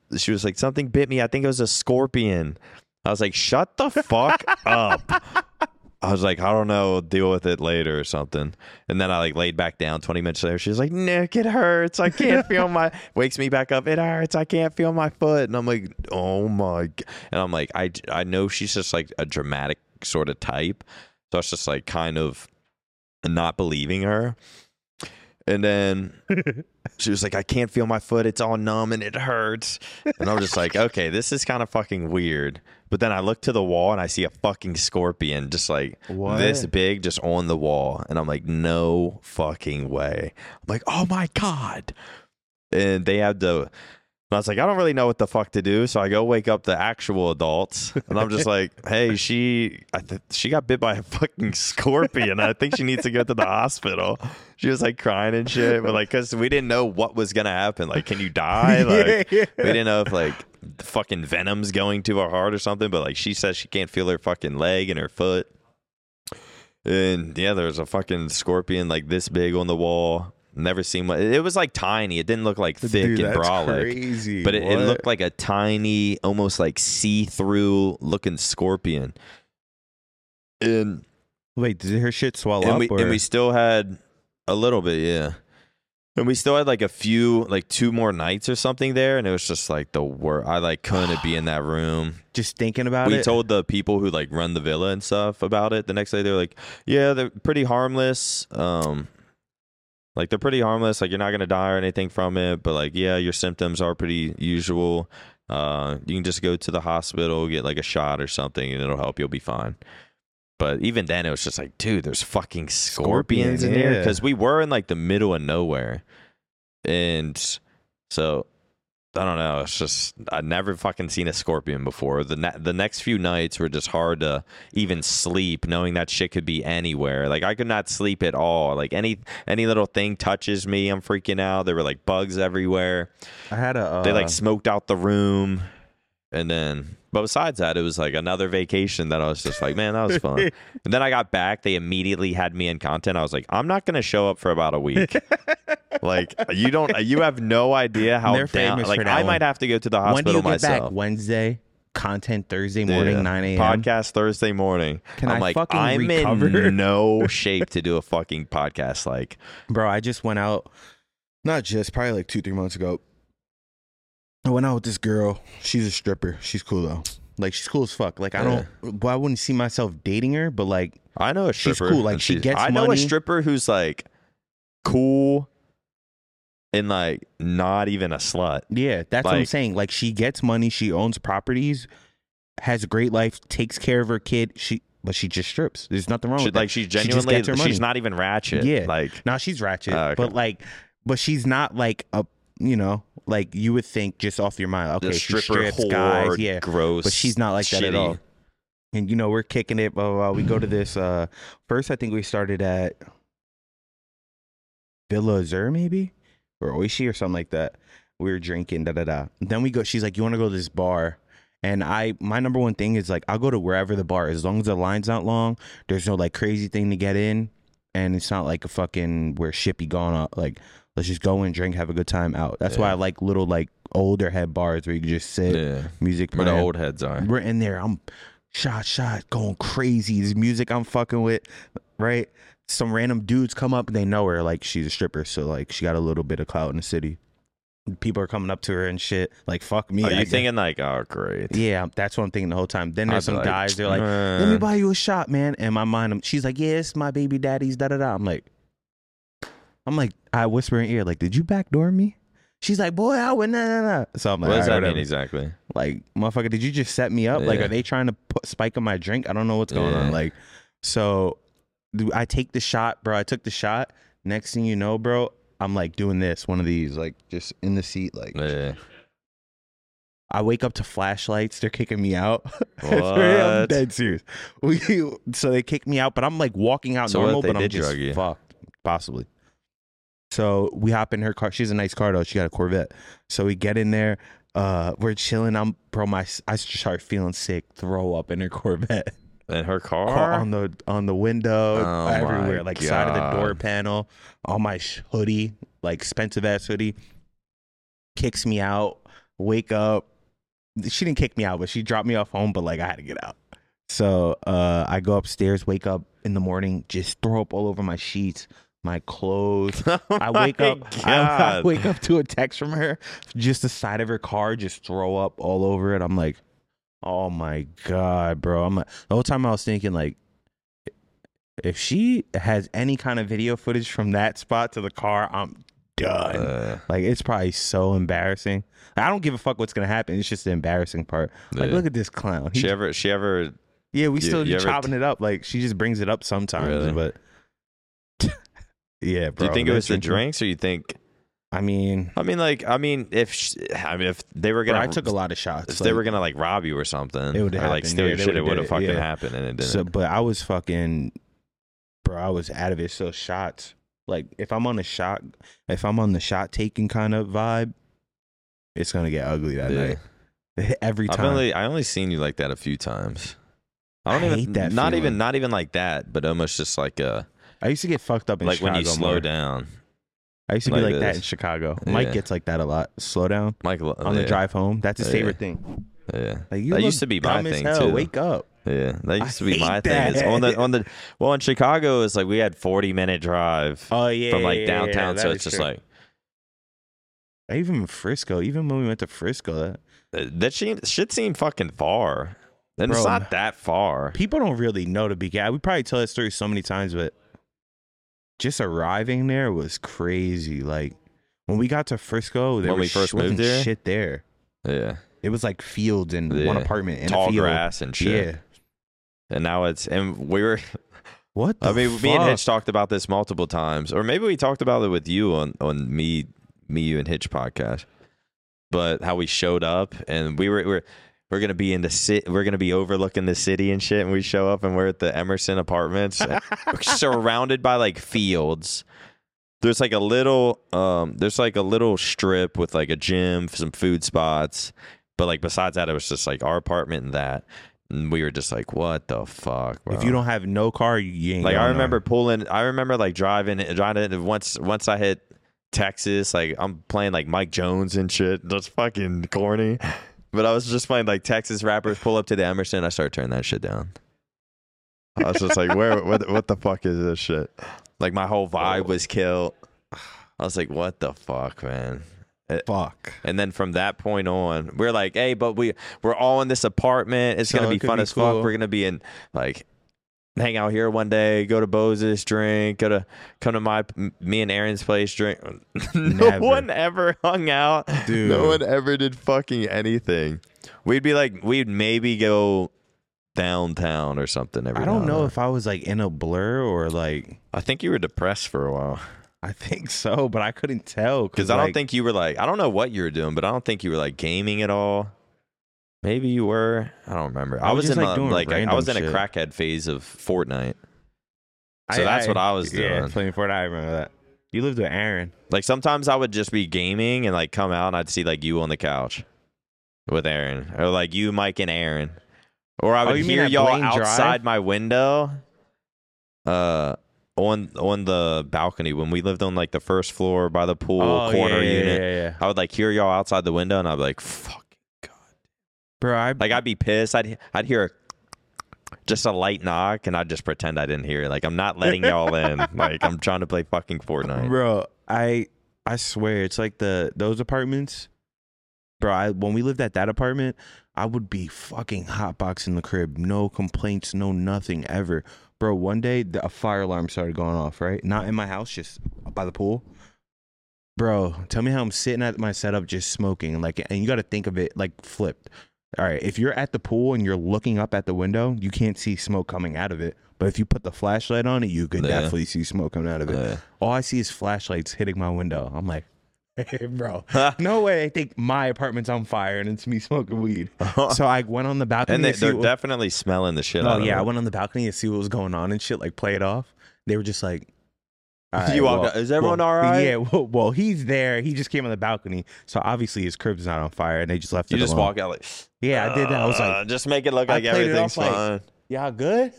she was like, something bit me. I think it was a scorpion. I was like, shut the fuck up. I was like, I don't know, deal with it later or something. And then I like laid back down. Twenty minutes later, she was like, Nick, it hurts. I can't feel my, wakes me back up. It hurts. I can't feel my foot. And I'm like, oh my God. And I'm like, I, I know she's just like a dramatic sort of type. So I was just like kind of not believing her. And then she was like, I can't feel my foot. It's all numb and it hurts. And I'm just like, okay, this is kind of fucking weird. But then I look to the wall and I see a fucking scorpion just like What? this big just on the wall. And I'm like, no fucking way. I'm like, oh my God. And they had to... And I was like, I don't really know what the fuck to do. So I go wake up the actual adults. And I'm just like, hey, she I th- she got bit by a fucking scorpion. I think she needs to go to the hospital. She was like crying and shit. But like, because we didn't know what was going to happen. Like, can you die? Like, yeah. we didn't know if like the fucking venom's going to her heart or something. But like, she says she can't feel her fucking leg and her foot. And yeah, there's a fucking scorpion like this big on the wall. Never seen one. It was like tiny. It didn't look like thick Dude, and that's brolic. crazy. But it, it What? looked like a tiny, almost like see-through looking scorpion. And Wait, did her shit swell and up? we or? and we still had a little bit, yeah. And we still had like a few, like two more nights or something there, and it was just like the worst. I like couldn't be in that room. Just thinking about We it. told the people who like run the villa and stuff about it. The next day, they were like, "Yeah, they're pretty harmless. Um, like they're pretty harmless. Like you're not gonna die or anything from it. But like, yeah, your symptoms are pretty usual. Uh, you can just go to the hospital, get like a shot or something, and it'll help. You'll be fine." But even then, it was just like, dude, there's fucking scorpions Scorpion, in here yeah. because we were in like the middle of nowhere, and so I don't know. It's just I'd never fucking seen a scorpion before. The ne- the next few nights were just hard to even sleep, knowing that shit could be anywhere. Like I could not sleep at all. Like any any little thing touches me, I'm freaking out. There were like bugs everywhere. I had a. Uh, They like smoked out the room, and then. But besides that, it was like another vacation that I was just like, man, that was fun. And then I got back. They immediately had me in content. I was like, I'm not going to show up for about a week. Like, you don't, you have no idea how They're down. famous Like, for that I one. might have to go to the when do hospital you get myself. back? Wednesday. Content Thursday morning, Yeah. nine a.m. Podcast Thursday morning. Can I'm I like, fucking I'm recover? in no shape to do a fucking podcast. Like, Bro, I just went out, not just, probably like two, three months ago. I went out with this girl. She's a stripper. She's cool though. Like, she's cool as fuck. Like, I don't, well, I wouldn't see myself dating her, but like, I know a She's stripper. cool. Like, and she she's- gets I know money. a stripper who's like cool and like not even a slut. yeah, that's what I'm Like- saying. Like, she gets money. She owns properties, has a great life, takes care of her kid. She, but she just strips. There's nothing wrong She, with that. like she's She just genuinely, gets her money. she's not even ratchet. Yeah. Like, No, she's ratchet, Oh, okay. but like, but she's not like a, you know, like you would think just off your mind. Okay, the she stripper strips, whore, guys, yeah, gross. but she's not like that at shitty. all. And you know, we're kicking it. Blah, blah, blah. We go to this. Uh, first, I think we started at Villa Azur, maybe, or Oishi or something like that. We were drinking, da da da. Then we go. She's like, "You want to go to this bar?" And I, my number one thing is like, I'll go to wherever the bar is, as long as the line's not long. There's no like crazy thing to get in, and it's not like a fucking where shit be going up. Like, let's just go in, drink, have a good time out. That's why Yeah. I like little like older head bars where you can just sit, Yeah, music where the playing. old heads are. We're in there. I'm shot, shot, going crazy. This music I'm fucking with, right? Some random dudes come up and they know her. Like, she's a stripper. So, like, she got a little bit of clout in the city. People are coming up to her and shit. Like, fuck me. Are I you guess. thinking like, oh great? Yeah, that's what I'm thinking the whole time. Then there's I'd be some like, guys. They're like, "Uh." let me buy you a shot, man. And my mind, I'm, she's like, yeah, it's my baby daddy's, da da da. I'm like, I'm like, I whisper in her ear, like, did you backdoor me? She's like, boy, I would, nah, nah, nah. So I'm like, What does "All that right, mean whatever." exactly? Like, motherfucker, did you just set me up? Like, Yeah. are they trying to put spike on my drink? I don't know what's going Yeah. on. Like, so do I take the shot, bro. I took the shot. Next thing you know, bro, I'm like doing this, one of these, like just in the seat. Like, Yeah. I wake up to flashlights. They're kicking me out. I'm What? dead serious. We, so they kick me out, but I'm like walking out So what if normal, they but I'm did just drug you? fucked, possibly. So we hop in her car. She's a nice car though. She got a Corvette. So we get in there. Uh, we're chilling. I'm bro. My I start feeling sick. Throw up in her Corvette. In her car? on the on the window, Oh my everywhere, like side of the door God. panel, on my sh- hoodie, like expensive ass hoodie. Kicks me out. wake up. She didn't kick me out, but she dropped me off home. But like I had to get out. So uh, I go upstairs, wake up in the morning, just throw up all over my sheets, my clothes. Oh I wake my up. I, I God. wake up to a text from her, just the side of her car, just throw up all over it. I'm like, oh my God, bro. I'm like, the whole time I was thinking like, if she has any kind of video footage from that spot to the car, I'm done. Uh, Like it's probably so embarrassing. I don't give a fuck what's gonna happen. It's just the embarrassing part. Like Yeah. look at this clown. He she ever? She ever? Yeah, we You- still you be ever chopping it up. Like she just brings it up sometimes, Really? but yeah, bro. Do you think it that was the drinking- drinks, or you think? I mean, I mean, like, I mean, if sh I mean, if they were bro, gonna, I took a lot of shots. if they like- were gonna like rob you or something, It would've or like happened, steal yeah, your they shit, it would've would have did it, fucking yeah. happened, and it didn't. So, but I was fucking, bro. I was out of it. So shots. Like if I'm on a shot, if I'm on the shot taking kind of vibe, it's gonna get ugly that Yeah. night. Every I've time. only I only seen you like that a few times. I don't I even hate that not feeling. even not even like that, but almost just like uh I used to get fucked up in like Chicago when you slow more. down. I used to be like like that this. in Chicago. Mike Yeah. gets like that a lot. Slow down Like on the drive home. That's his Yeah. favorite thing. Yeah, Like you that look used to be my dumb as thing hell. too. Wake up. Yeah, that I used to be hate my thing. It's that. on the on the well in Chicago, it's like we had forty minute drive Oh yeah, from yeah, like yeah, downtown, yeah, so that it's is just true. like even in Frisco. Even when we went to Frisco, that that shit, shit seemed fucking far, and it's Bro, not that far. people don't really know to be. Yeah, we probably tell that story so many times, but just arriving there was crazy. Like when we got to Frisco, there When we was first sh- wasn't moved there? shit there. Yeah, It was like fields and Yeah. one apartment and a tall field. grass and shit. Yeah. And now it's and we were. What? The I mean, me and fuck? Hitch talked about this multiple times, or maybe we talked about it with you on on me, me, you and Hitch podcast. But how we showed up and we were we're we're gonna be in the city, we're gonna be overlooking the city and shit, and we show up and we're at the Emerson Apartments, surrounded by like fields. There's like a little um, there's like a little strip with like a gym, some food spots, but like besides that, it was just like our apartment and that. And we were just like, what the fuck, bro? If you don't have no car, you, you ain't Like going I nowhere. remember pulling. I remember like driving, driving. Once, once I hit Texas, like I'm playing like Mike Jones and shit. That's fucking corny. But I was just playing like Texas rappers. Pull up to the Emerson. I started turning that shit down. I was just like, where? What? What the fuck is this shit? Like my whole vibe was killed. I was like, what the fuck, man? Fuck. And then from that point on, we're like, hey, but we we're all in this apartment. It's So gonna it be could fun be as cool. fuck. We're gonna be in like hang out here one day, go to Bose's, drink, go to come to my me and Aaron's place, drink. no Never. one ever hung out. Dude. No one ever did fucking anything. We'd be like, we'd maybe go downtown or something every I don't now know and if I was like in a blur or like I think you were depressed for a while. I think so, but I couldn't tell Because I don't like, think you were like, I don't know what you were doing, but I don't think you were like gaming at all. Maybe you were. I don't remember. I, I was, was just, in like, a, doing like I random was in a shit. crackhead phase of Fortnite. So that's what I was Yeah, doing. playing Fortnite. I remember that. You lived with Aaron. Like sometimes I would just be gaming and like come out and I'd see like you on the couch with Aaron, or like you, Mike, and Aaron, or I Oh, would you mean hear at y'all Blaine Drive? outside my window. Uh. On on the balcony when we lived on like the first floor by the pool Oh, corner yeah, yeah, unit. Yeah, yeah. I would like hear y'all outside the window, and I'd be like, "Fuck, Bro, I like I'd be pissed. I'd I'd hear a, just a light knock, and I'd just pretend I didn't hear it. Like I'm not letting y'all in. Like I'm trying to play fucking Fortnite. bro, I I swear it's like the those apartments. Bro, I when we lived at that apartment, I would be fucking hotboxing the crib. No complaints, no nothing ever. Bro, one day the, a fire alarm started going off, right? Not in my house, just by the pool. Bro, tell me how I'm sitting at my setup just smoking. Like, and you got to think of it like flipped. All right, if you're at the pool and you're looking up at the window, you can't see smoke coming out of it. But if you put the flashlight on it, you could Yeah. definitely see smoke coming out of it. Yeah. All I see is flashlights hitting my window. I'm like, hey, bro, no way. I think my apartment's on fire and it's me smoking weed. So I went on the balcony. And they, to see they're what, definitely smelling the shit oh out yeah, I of went on the balcony to see what was going on and shit. Like play it off. They were just like, all it. right, You walked well- out, is everyone well, all right? Yeah. Well, well, he's there. He just came on the balcony, so obviously his crib's not on fire, and they just left You it just alone. walk out like, Yeah, I did that. I was "Uh, like, just make it look I like played it everything's off like- fine. y'all good?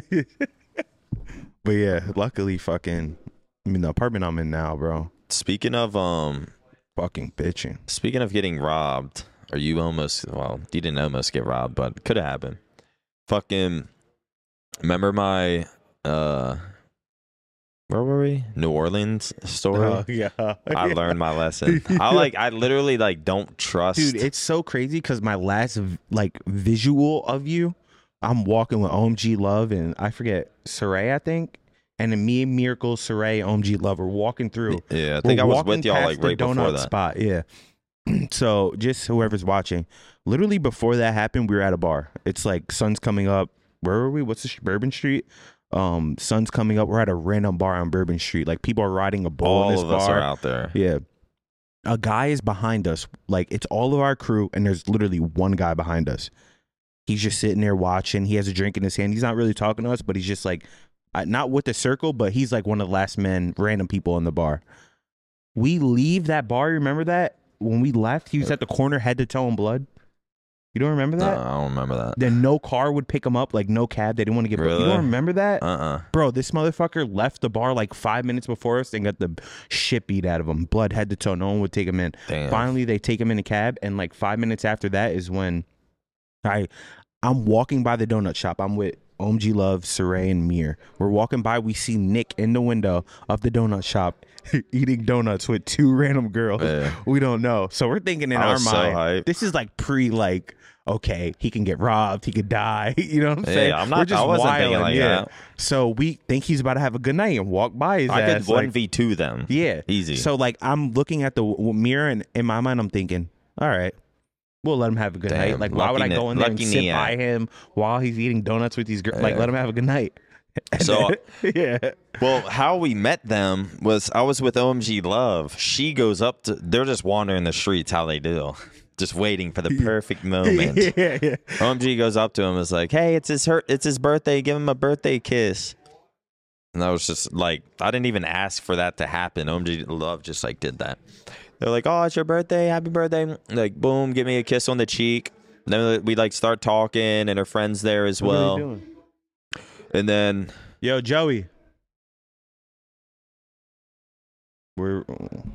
But yeah, luckily, fucking, I mean, the apartment I'm in now, bro, Speaking of um, fucking bitching. speaking of getting robbed, or you almost, well, you didn't almost get robbed, but could have happened. Fucking, remember my, uh, where were we? New Orleans story? Oh, yeah. I learned my lesson. I like, I literally like don't trust. Dude, it's so crazy because my last like visual of you, I'm walking with O M G Love and I forget, Saray, I think. And then me and Miracle, Saray, O M G Love are walking through. Yeah, I think We're I was walking with y'all past like the right before donut that. spot. Yeah. So just whoever's watching, literally before that happened, we were at a bar. It's like sun's coming up. Where were we? What's the Bourbon Street? Um, sun's coming up. We're at a random bar on Bourbon Street. Like people are riding a bull All in this of bar. us are out there. Yeah. A guy is behind us. Like it's all of our crew, and there's literally one guy behind us. He's just sitting there watching. He has a drink in his hand. He's not really talking to us, but he's just like, uh, not with the circle, but he's like one of the last men, random people in the bar. We leave that bar. Remember that? When we left, he was at the corner, head to toe in blood. You don't remember that? No, I don't remember that. Then no car would pick him up, like no cab. They didn't want to get. Really? You don't remember that? Uh-uh. Bro, this motherfucker left the bar like five minutes before us and got the shit beat out of him. Blood head to toe. No one would take him in. Damn. Finally, they take him in a cab, and like five minutes after that is when I, I'm walking by the donut shop. I'm with O M G Love, Saray, and Mir. We're walking by. We see Nick in the window of the donut shop eating donuts with two random girls. Yeah. We don't know. So we're thinking in I our was so mind, hyped. this is like pre like, okay, he can get robbed, he could die. You know what I'm Yeah, saying? I'm not- We're just I wasn't thinking wilding, like yeah. that. So we think he's about to have a good night and walk by his I ass. could one like, v two them. yeah. Easy. So like I'm looking at the w- mirror and in my mind I'm thinking, all right, we'll let him have a good Damn, night. Like why would I lucky go in Ni- there and lucky sit Nia. by him while he's eating donuts with these girls? Like Yeah. let him have a good night. And So- then- yeah. Well, how we met them was I was with O M G Love. She goes up to, they're just wandering the streets how they do, just waiting for the perfect moment. yeah, yeah. O M G goes up to him and is like, hey, it's his her- it's his birthday. Give him a birthday kiss. And I was just like, I didn't even ask for that to happen. O M G Love just like did that. They're like, oh, it's your birthday. Happy birthday. Like, boom, give me a kiss on the cheek. Then we like start talking and her friend's there as What are well. they doing? And then Yo, Joey. We're.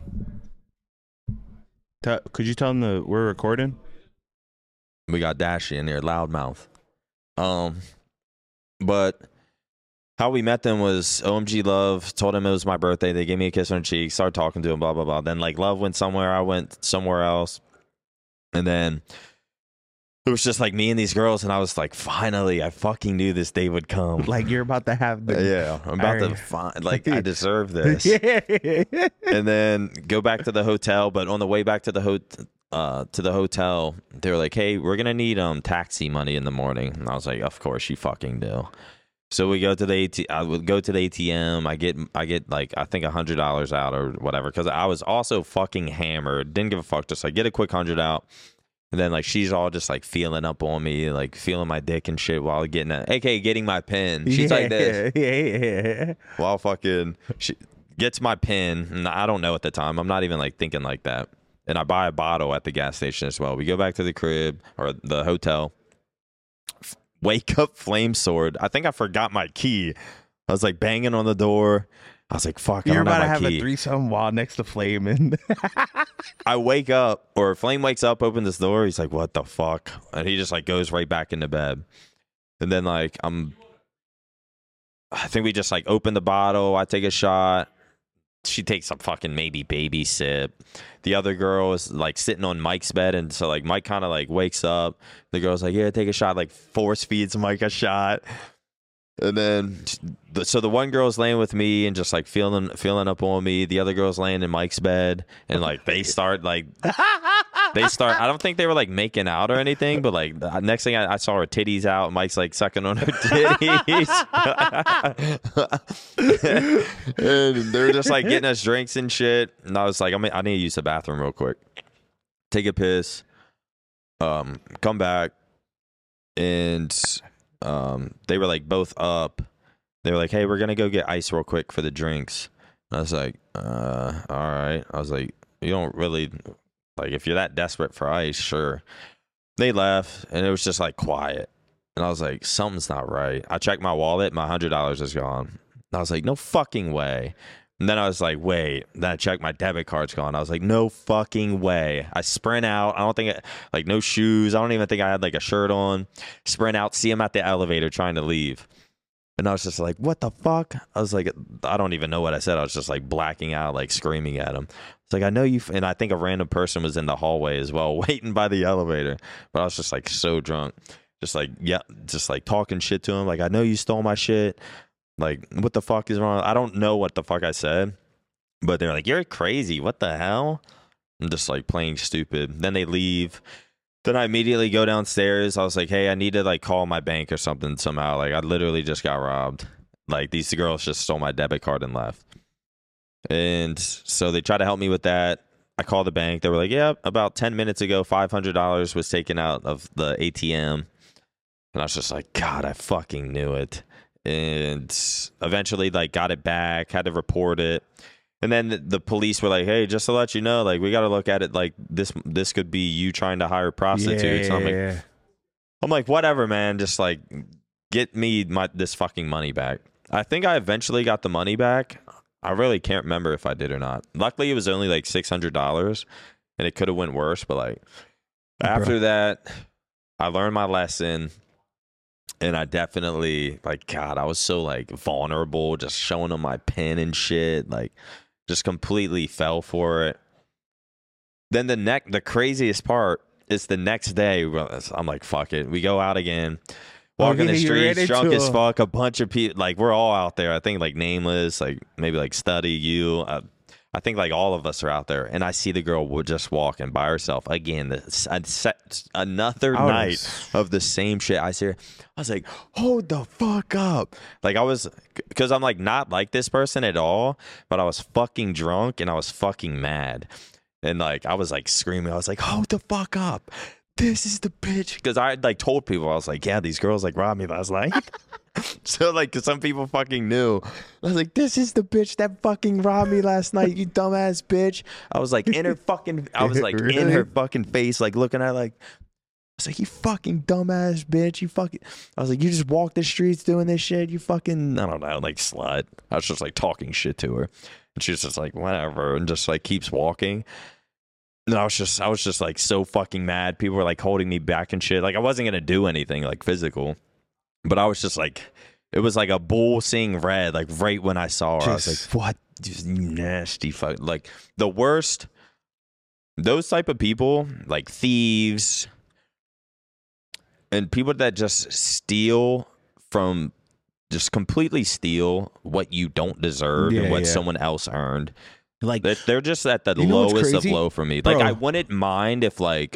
T- could you tell them that we're recording? we got Dashy in there, loudmouth. Um, but how we met them was O M G Love told him it was my birthday. They gave me a kiss on the cheek, started talking to him, blah, blah, blah. Then like Love went somewhere, I went somewhere else. And then it was just like me and these girls, and I was like, finally, I fucking knew this day would come. Like you're about to have the. yeah, I'm about to Alright. find, like, I deserve this. Yeah. And then go back to the hotel. But on the way back to the ho- uh, to the hotel, they were like, "Hey, we're gonna need um taxi money in the morning." And I was like, "Of course you fucking do." So we go to the A T. I would go to the A T M. I get I get like I think a hundred dollars out or whatever because I was also fucking hammered. Didn't give a fuck. Just like get a quick hundred out. And then like she's all just like feeling up on me, like feeling my dick and shit while getting a, A K A getting my pin. She's yeah, like this. Yeah, yeah. While fucking she gets my pin, and I don't know at the time. I'm not even like thinking like that. And I buy a bottle at the gas station as well. We go back to the crib or the hotel. F- Wake up, flame sword. I think I forgot my key. I was like banging on the door. I was like, "Fuck, I You're don't about to have my have key." a threesome while next to Flame and. I wake up, or Flame wakes up, opens this door. He's like, "What the fuck?" And he just like goes right back into bed. And then like I'm, I think we just like open the bottle. I take a shot. She takes a fucking maybe baby sip. The other girl is like sitting on Mike's bed, and so like Mike kind of like wakes up. The girl's like, "Yeah, take a shot." Like force feeds Mike a shot. And then, so the one girl's laying with me and just like feeling feeling up on me. The other girl's laying in Mike's bed, and like they start like they start. I don't think they were like making out or anything, but like the next thing I, I saw her titties out. Mike's like sucking on her titties, and they're just like getting us drinks and shit. And I was like, I mean, I need to use the bathroom real quick, take a piss, um, come back, and. Um, they were like both up. They were like, "Hey, we're gonna go get ice real quick for the drinks." And I was like, "Uh, all right." I was like, "You don't really like if you're that desperate for ice, sure." They left, and it was just like quiet. And I was like, "Something's not right." I checked my wallet, my hundred dollars is gone. And I was like, "No fucking way." And then I was like, wait. Then I checked my debit card's gone. I was like, no fucking way. I sprint out. I don't think, it, like, no shoes. I don't even think I had, like, a shirt on. Sprint out, see him at the elevator trying to leave. And I was just like, what the fuck? I was like, I don't even know what I said. I was just, like, blacking out, like, screaming at him. It's like, I know you. F-. And I think a random person was in the hallway as well, waiting by the elevator. But I was just, like, so drunk. Just, like, yeah, just, like, talking shit to him. Like, I know you stole my shit. Like, what the fuck is wrong? I don't know what the fuck I said, but they're like, you're crazy. What the hell? I'm just like playing stupid. Then they leave. Then I immediately go downstairs. I was like, hey, I need to like call my bank or something somehow. Like, I literally just got robbed. Like, these girls just stole my debit card and left. And so they tried to help me with that. I called the bank. They were like, yeah, about ten minutes ago, five hundred dollars was taken out of the A T M. And I was just like, God, I fucking knew it. And eventually, like, got it back, had to report it. And then the, the police were like, hey, just to let you know, like, we got to look at it like this this could be you trying to hire prostitutes. Yeah, And I'm like, yeah. I'm like, whatever, man. Just, like, get me my this fucking money back. I think I eventually got the money back. I really can't remember if I did or not. Luckily, it was only, like, six hundred dollars, and it could have went worse. But, like, after Bro. that, I learned my lesson. And I definitely, like, God, I was so, like, vulnerable, just showing them my pen and shit, like, just completely fell for it. Then the neck, the craziest part is the next day, I'm like, fuck it. We go out again, walking Oh, yeah, the you ran streets, drunk into as him. fuck, a bunch of people, like, we're all out there. I think, like, Nameless, like, maybe, like, Study, you, uh, I think like all of us are out there, and I see the girl just walking by herself again. This, I set another I was- night of the same shit. I see her. I was like, hold the fuck up. Like, I was, because I'm like not like this person at all, but I was fucking drunk and I was fucking mad. And like, I was like screaming. I was like, hold the fuck up. This is the bitch. Because I like told people, I was like, yeah, these girls like robbed me last night. So like, cause some people fucking knew. I was like, this is the bitch that fucking robbed me last night, you dumbass bitch. I was like in her fucking, I was like in Really? her fucking face, like looking at her like, I was like, you fucking dumbass bitch. You fucking, I was like, you just walk the streets doing this shit. You fucking, I don't know, like slut. I was just like talking shit to her. And she was just like, whatever. And just like keeps walking. And I was just, I was just like so fucking mad. People were like holding me back and shit. Like I wasn't going to do anything like physical. But I was just like, it was like a bull seeing red. Like right when I saw her, I was Just- like, what? Just nasty fuck. Like the worst, those type of people, like thieves, and people that just steal from, just completely steal what you don't deserve Yeah, and what yeah. someone else earned. Like, They're, they're just at the You know what's lowest of crazy? low for me. Like, Bro. I wouldn't mind if, like,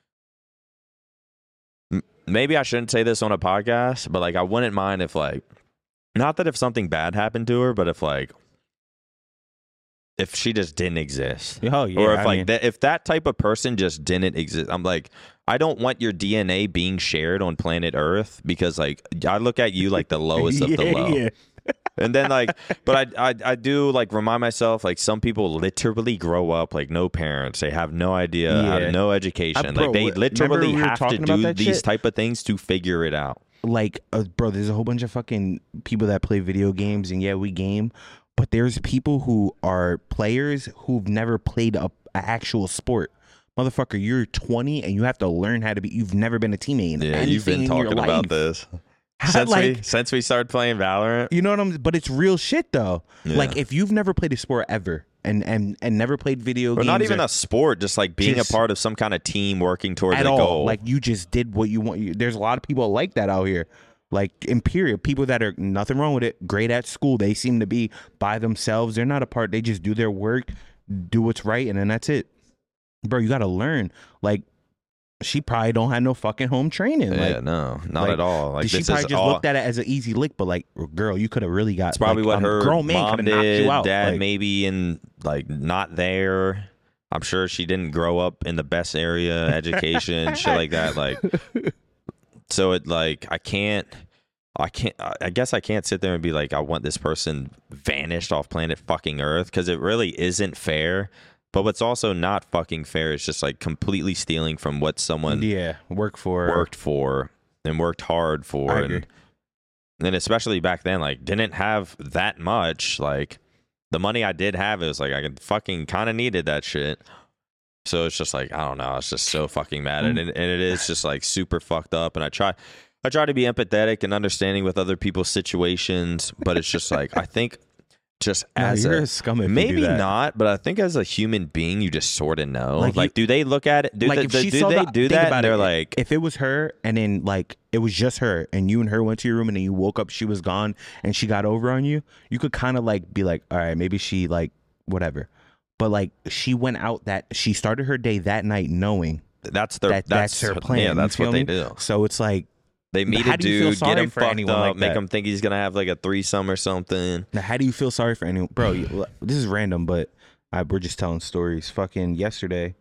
m- maybe I shouldn't say this on a podcast, but, like, I wouldn't mind if, like, not that if something bad happened to her, but if, like, if she just didn't exist. oh yeah, or if I like mean, that, if that type of person just didn't exist, I'm like, I don't want your D N A being shared on planet Earth because like I look at you like the lowest of the yeah, low, yeah. and then like, but I, I I do like remind myself like some people literally grow up like no parents, they have no idea, Yeah. have no education, Uh, bro, like they remember literally we were have to talking about do that these shit? type of things to figure it out. like uh, bro, there's a whole bunch of fucking people that play video games, and yeah, we game, but there's people who are players who've never played a, a actual sport. Motherfucker, you're twenty and you have to learn how to be. You've never been a teammate in Yeah, you've been anything in your talking about life. this since Like- we since we started playing Valorant. You know what I'm? But it's real shit though. Yeah. Like if you've never played a sport ever, and and and never played video Or games, not even or a sport, just like being Just- a part of some kind of team working towards at a all, goal. like you just did what you want. You, there's a lot of people like that out here. Like Imperial, people that are nothing wrong with it, great at school. They seem to be by themselves. They're not a part. They just do their work, do what's right, and then that's it. Bro, you got to learn. Like, she probably don't have no fucking home training. yeah, Like, no, not like, at all. Like she this probably is just all. looked at it as an easy lick. But like, girl, you could have really got. It's probably like, what um, her grown man mom could have knocked did. you out. Dad Like, maybe in like not there. I'm sure she didn't grow up in the best area, education, shit like that. Like, so it like I can't. I can't. I I guess I can't sit there and be like, I want this person vanished off planet fucking Earth because it really isn't fair. But what's also not fucking fair is just like completely stealing from what someone yeah, work for worked for and worked hard for, I and agree. and especially back then, like didn't have that much. Like the money I did have, it was like I could fucking kind of needed that shit. So it's just like, I don't know. I was just so fucking mad. And, and it is just like super fucked up. And I try, I try to be empathetic and understanding with other people's situations. But it's just like, I think just No, as you're a, a scum if you maybe do that. not, but I think as a human being, you just sort of know. Like Like, you- do they look at it? Do, like the, if the- she do saw they the- do think that? about And they're it, like, if it was her and then like it was just her and you and her went to your room and then you woke up, she was gone and she got over on you, you could kind of like be like, all right, maybe she like whatever. But like she went out that she started her day that night knowing that's their, that that's, that's, her plan. Yeah, you that's what feel they me? do. So it's like, They meet how a do you feel dude, get sorry him for fucked anyone up, like make that? him think he's gonna have like a threesome or something. now how do you feel sorry for anyone, bro? You, this is random, but I, we're just telling stories. Fucking yesterday,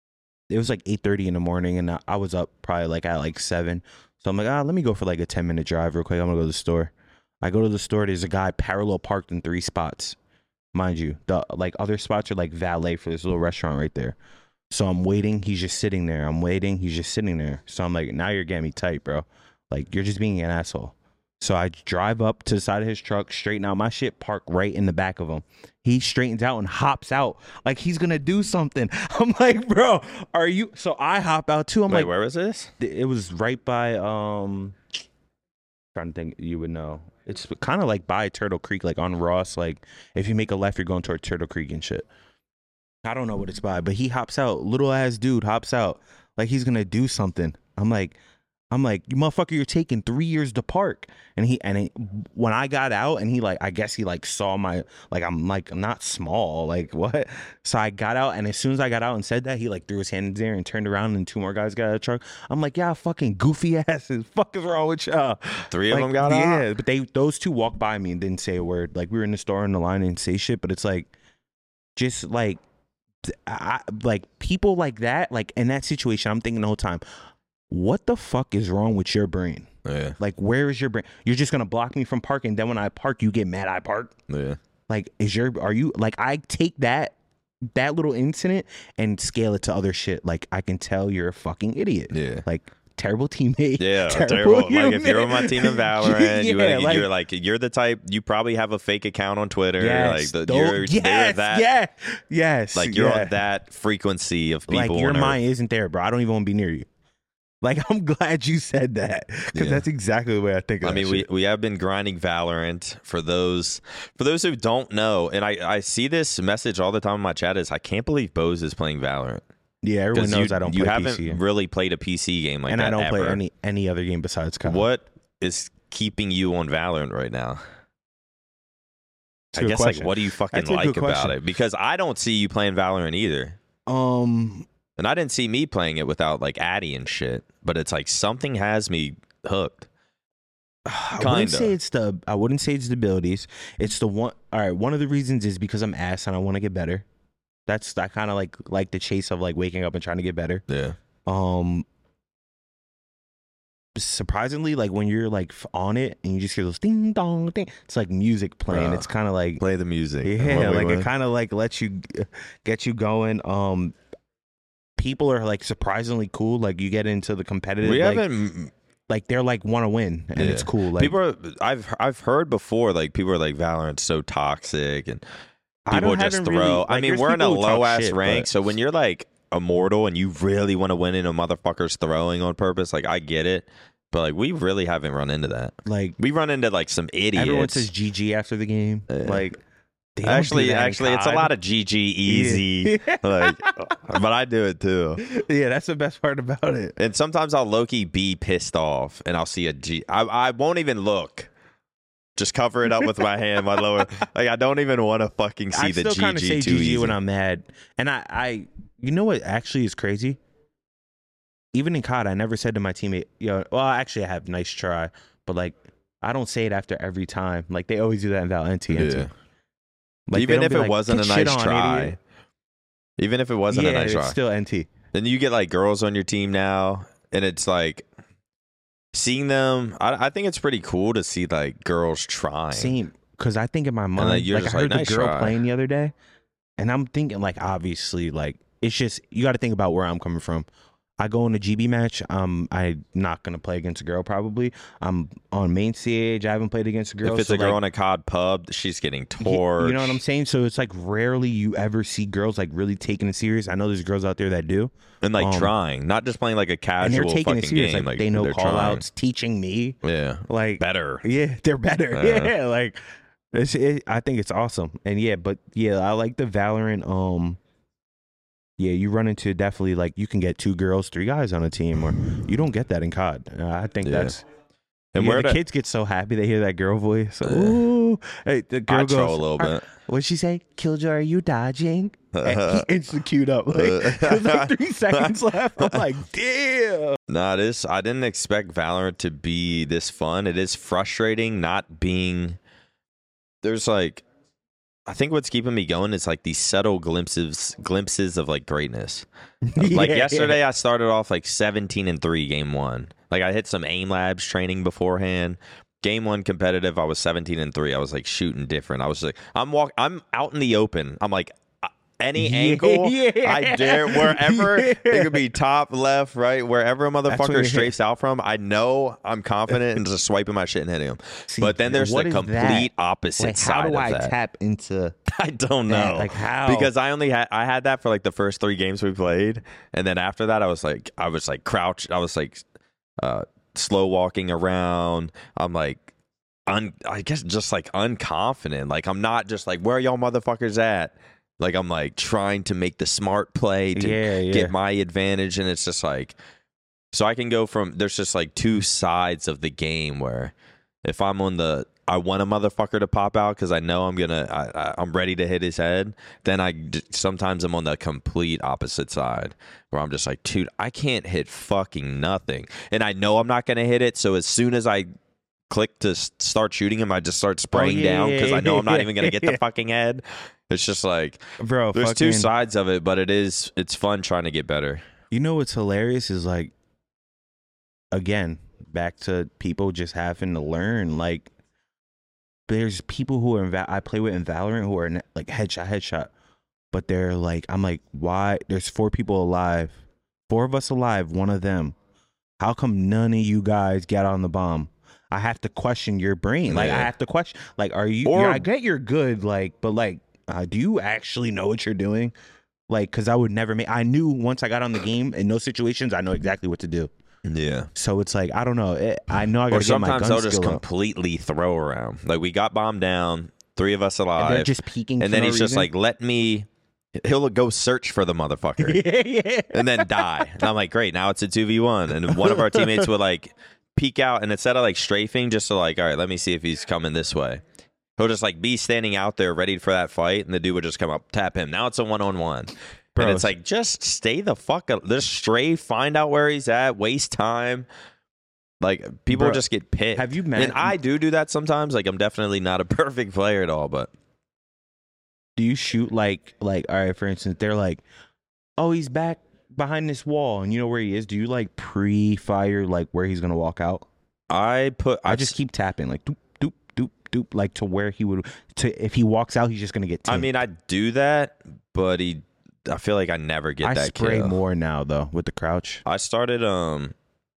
it was like eight thirty in the morning, and I, I was up probably like at like seven. So I'm like, ah, let me go for like a ten minute drive real quick. I'm gonna go to the store. I go to the store. There's a guy parallel parked in three spots, mind you. The like other spots are like valet for this little restaurant right there. So I'm waiting. He's just sitting there. I'm waiting. He's just sitting there. So I'm like, now you're getting me tight, bro. Like you're just being an asshole. So I drive up to the side of his truck, straighten out my shit, park right in the back of him. He straightens out and hops out like he's gonna do something. I'm like, bro, are you? So I hop out too. I'm Wait, like, where was this? it was right by um. Trying to think, you would know. It's kind of like by Turtle Creek, like on Ross. Like if you make a left, you're going toward Turtle Creek and shit. I don't know what it's by, but he hops out. Little ass dude hops out like he's gonna do something. I'm like, I'm like, you motherfucker, you're taking three years to park. And he and it, when I got out, and he like, I guess he like saw my like I'm like I'm not small, like what? So I got out, and as soon as I got out and said that, he like threw his hand in there and turned around, and two more guys got out of the truck. I'm like, yeah, fucking goofy asses. Fuck is wrong with y'all? Three of Like, them got out? yeah, but they those two walked by me and didn't say a word. Like we were in the store on the line and say shit, but it's like, just like. I, like people like that, like in that situation, I'm thinking the whole time, what the fuck is wrong with your brain? Yeah. Like, where is your brain? You're just gonna block me from parking. Then when I park, you get mad I park. Yeah. Like, is your are you like I take that that little incident and scale it to other shit. Like, I can tell you're a fucking idiot. Yeah. Like, terrible teammate. Yeah, terrible. terrible. Like if you're on my team in Valorant, you, Yeah, like- you're like you're the type. You probably have a fake account on Twitter. Yes, like the, those- you're, yes, they're that. yeah, yes. Like you're yeah. on that frequency of people. Like your on Earth. mind isn't there, bro. I don't even want to be near you. Like I'm glad you said that because Yeah. that's exactly the way I think. Of I mean, that we, shit. we have been grinding Valorant for those for those who don't know, and I, I see this message all the time in my chat is I can't believe Bose is playing Valorant. yeah, everyone 'Cause knows you, I don't you play haven't P C, really played a P C game like and that I don't ever. play any any other game besides C O D. What is keeping you on Valorant right now? It's a I good guess question. like what do you fucking That's a like good about question. it? Because I don't see you playing Valorant either. Um, And I didn't see me playing it without like Addy and shit. But it's like something has me hooked. I wouldn't Kinda. say it's the I wouldn't say it's the abilities. It's the one. All right, one of the reasons is because I'm ass and I want to get better. That's I kind of like like the chase of like waking up and trying to get better. Yeah. Um, surprisingly, like when you're like f- on it and you just hear those ding dong ding, it's like music playing. Bruh. It's kind of like Play the music. yeah, What we like win. it kind of like lets you get you going. Um, people are like surprisingly cool. Like you get into the competitive. we like, haven't like they're like want to win and Yeah. it's cool. Like people are I've I've heard before like people are like Valorant's so toxic and I people don't- just haven't throw. really- I like, mean, there's we're in a people who talk low ass shit, rank, but- so when you're like immortal and you really want to win and a motherfucker's throwing on purpose, like I get it, but like we really haven't run into that. like We run into like some idiots. everyone says G G after the game. Yeah. Like they don't do actually, that in actually, it's a C O D. lot of G G easy, like, but I do it too. Yeah, that's the best part about it. And sometimes I'll low-key be pissed off, and I'll see a G. I I won't even look. Just cover it up with my hand, my lower. Like I don't even want to fucking see I the still G kind of G say too G G easy. when I'm mad, and I, I, you know what actually is crazy? Even in C O D, I never said to my teammate, "Yo, well, actually, I have nice try," but like, I don't say it after every time. Like they always do that in Val N T. Yeah. Like, they Even don't if be it like, wasn't a "Get shit nice on, try, idiot." even if it wasn't yeah, a nice it's try, still N T. then you get like girls on your team now, and it's like seeing them. I, I think it's pretty cool to see like girls trying. Same, because I think in my mind, like, you're like I just heard like, the "Nice girl try." playing the other day, and I'm thinking like, obviously, like it's just you got to think about where I'm coming from. I go in a G B match. Um, I'm not gonna play against a girl. Probably. I'm on main stage. I haven't played against a girl. If it's so a girl like, in a C O D pub, she's getting y- torched. you know what I'm saying? So it's like rarely you ever see girls like really taking it serious. I know there's girls out there that do, And like um, trying, not just playing like a and casual they're taking fucking it serious. game. Like, they know they're call trying. outs, teaching me. Yeah, Like better. Yeah, they're better. Yeah. Yeah, like it's, it, I think it's awesome. And yeah, but yeah, I like the Valorant. Um, yeah, you run into definitely like you can get two girls, three guys on a team, or you don't get that in C O D. Uh, I think Yeah. that's. And yeah, where the the- kids get so happy they hear that girl voice. Uh, Ooh, hey, the girl I goes. troll a little "Are- bit. What'd she say? Killjoy, are you dodging? And he instant queued up. Like, there's like three seconds left. I'm like, damn. Nah, this I didn't expect Valorant to be this fun. It is frustrating not being. There's like, I think what's keeping me going is like these subtle glimpses, glimpses of like greatness. Like Yeah. yesterday, I started off like seventeen and three game one. Like I hit some aim labs training beforehand. Game one competitive, I was seventeen and three. I was like shooting different. I was like, I'm walk, I'm out in the open. I'm like, uh, any Yeah, angle yeah. I dare, wherever Yeah. it could be, top, left, right, wherever a when you motherfucker hit- strafes out from. I know I'm confident and just swiping my shit and hitting him. See, But then there's what the is complete that? opposite Like, side how do of I that. tap into I don't that? know. Like, how? Because I only had I had that for like the first three games we played, and then after that I was like I was like crouched. I was like uh, slow walking around. I'm like. Un, I guess just like unconfident. Like I'm not just like where y'all motherfuckers at. Like I'm like trying to make the smart play to Yeah, yeah. get my advantage, and it's just like so I can go from there's just like two sides of the game where if I'm on the I want a motherfucker to pop out because I know I'm gonna I, I, I'm ready to hit his head. Then I d- sometimes I'm on the complete opposite side where I'm just like, dude, I can't hit fucking nothing, and I know I'm not gonna hit it. So as soon as I click to s- start shooting him, I just start spraying Oh, yeah, down because yeah, I know I'm not yeah, even gonna get the yeah. fucking head. It's just like Bro, there's fucking, two sides of it, but it is it's fun trying to get better. You know what's hilarious is like, again, back to people just having to learn. Like, there's people who are in Va- I play with in Valorant who are ne- like headshot, headshot, but they're like, I'm like, why? There's four people alive, four of us alive, one of them. How come none of you guys got on the bomb? I have to question your brain. Like, I Yeah. have to question. Like, are you? Or- you're- I get you're good. Like, but like, uh, do you actually know what you're doing? Like, because I would never make. I knew once I got on the game in those situations, I know exactly what to do. Yeah. So it's like I don't know. It, I know I Or got to get my sometimes gun they'll just skill up. completely throw around. Like we got bombed down, three of us And alive, they're just peeking. and for then no he's just reason. like, "Let me." He'll go search for the motherfucker yeah, yeah. and then die. And I'm like, "Great, now it's a two v one." And one of our teammates would like peek out, and instead of like strafing, just to like, "All right, let me see if he's coming this way." He'll just like be standing out there ready for that fight, and the dude would just come up, tap him. Now it's a one on one. Bro, And it's like, just stay the fuck up. Just strafe, find out where he's at, waste time. Like, people Bro, just get pissed. have you met- And I do do that sometimes. Like, I'm definitely not a perfect player at all, but Do you shoot like like all right? For instance, they're like, oh, he's back behind this wall, and you know where he is. Do you like pre-fire like where he's gonna walk out? I put. I just keep tapping like doop doop doop doop like to where he would to if he walks out, he's just gonna get. I tanked. mean, I do that, but he. I feel like I never get I that spray kill. more now though with the crouch. I started um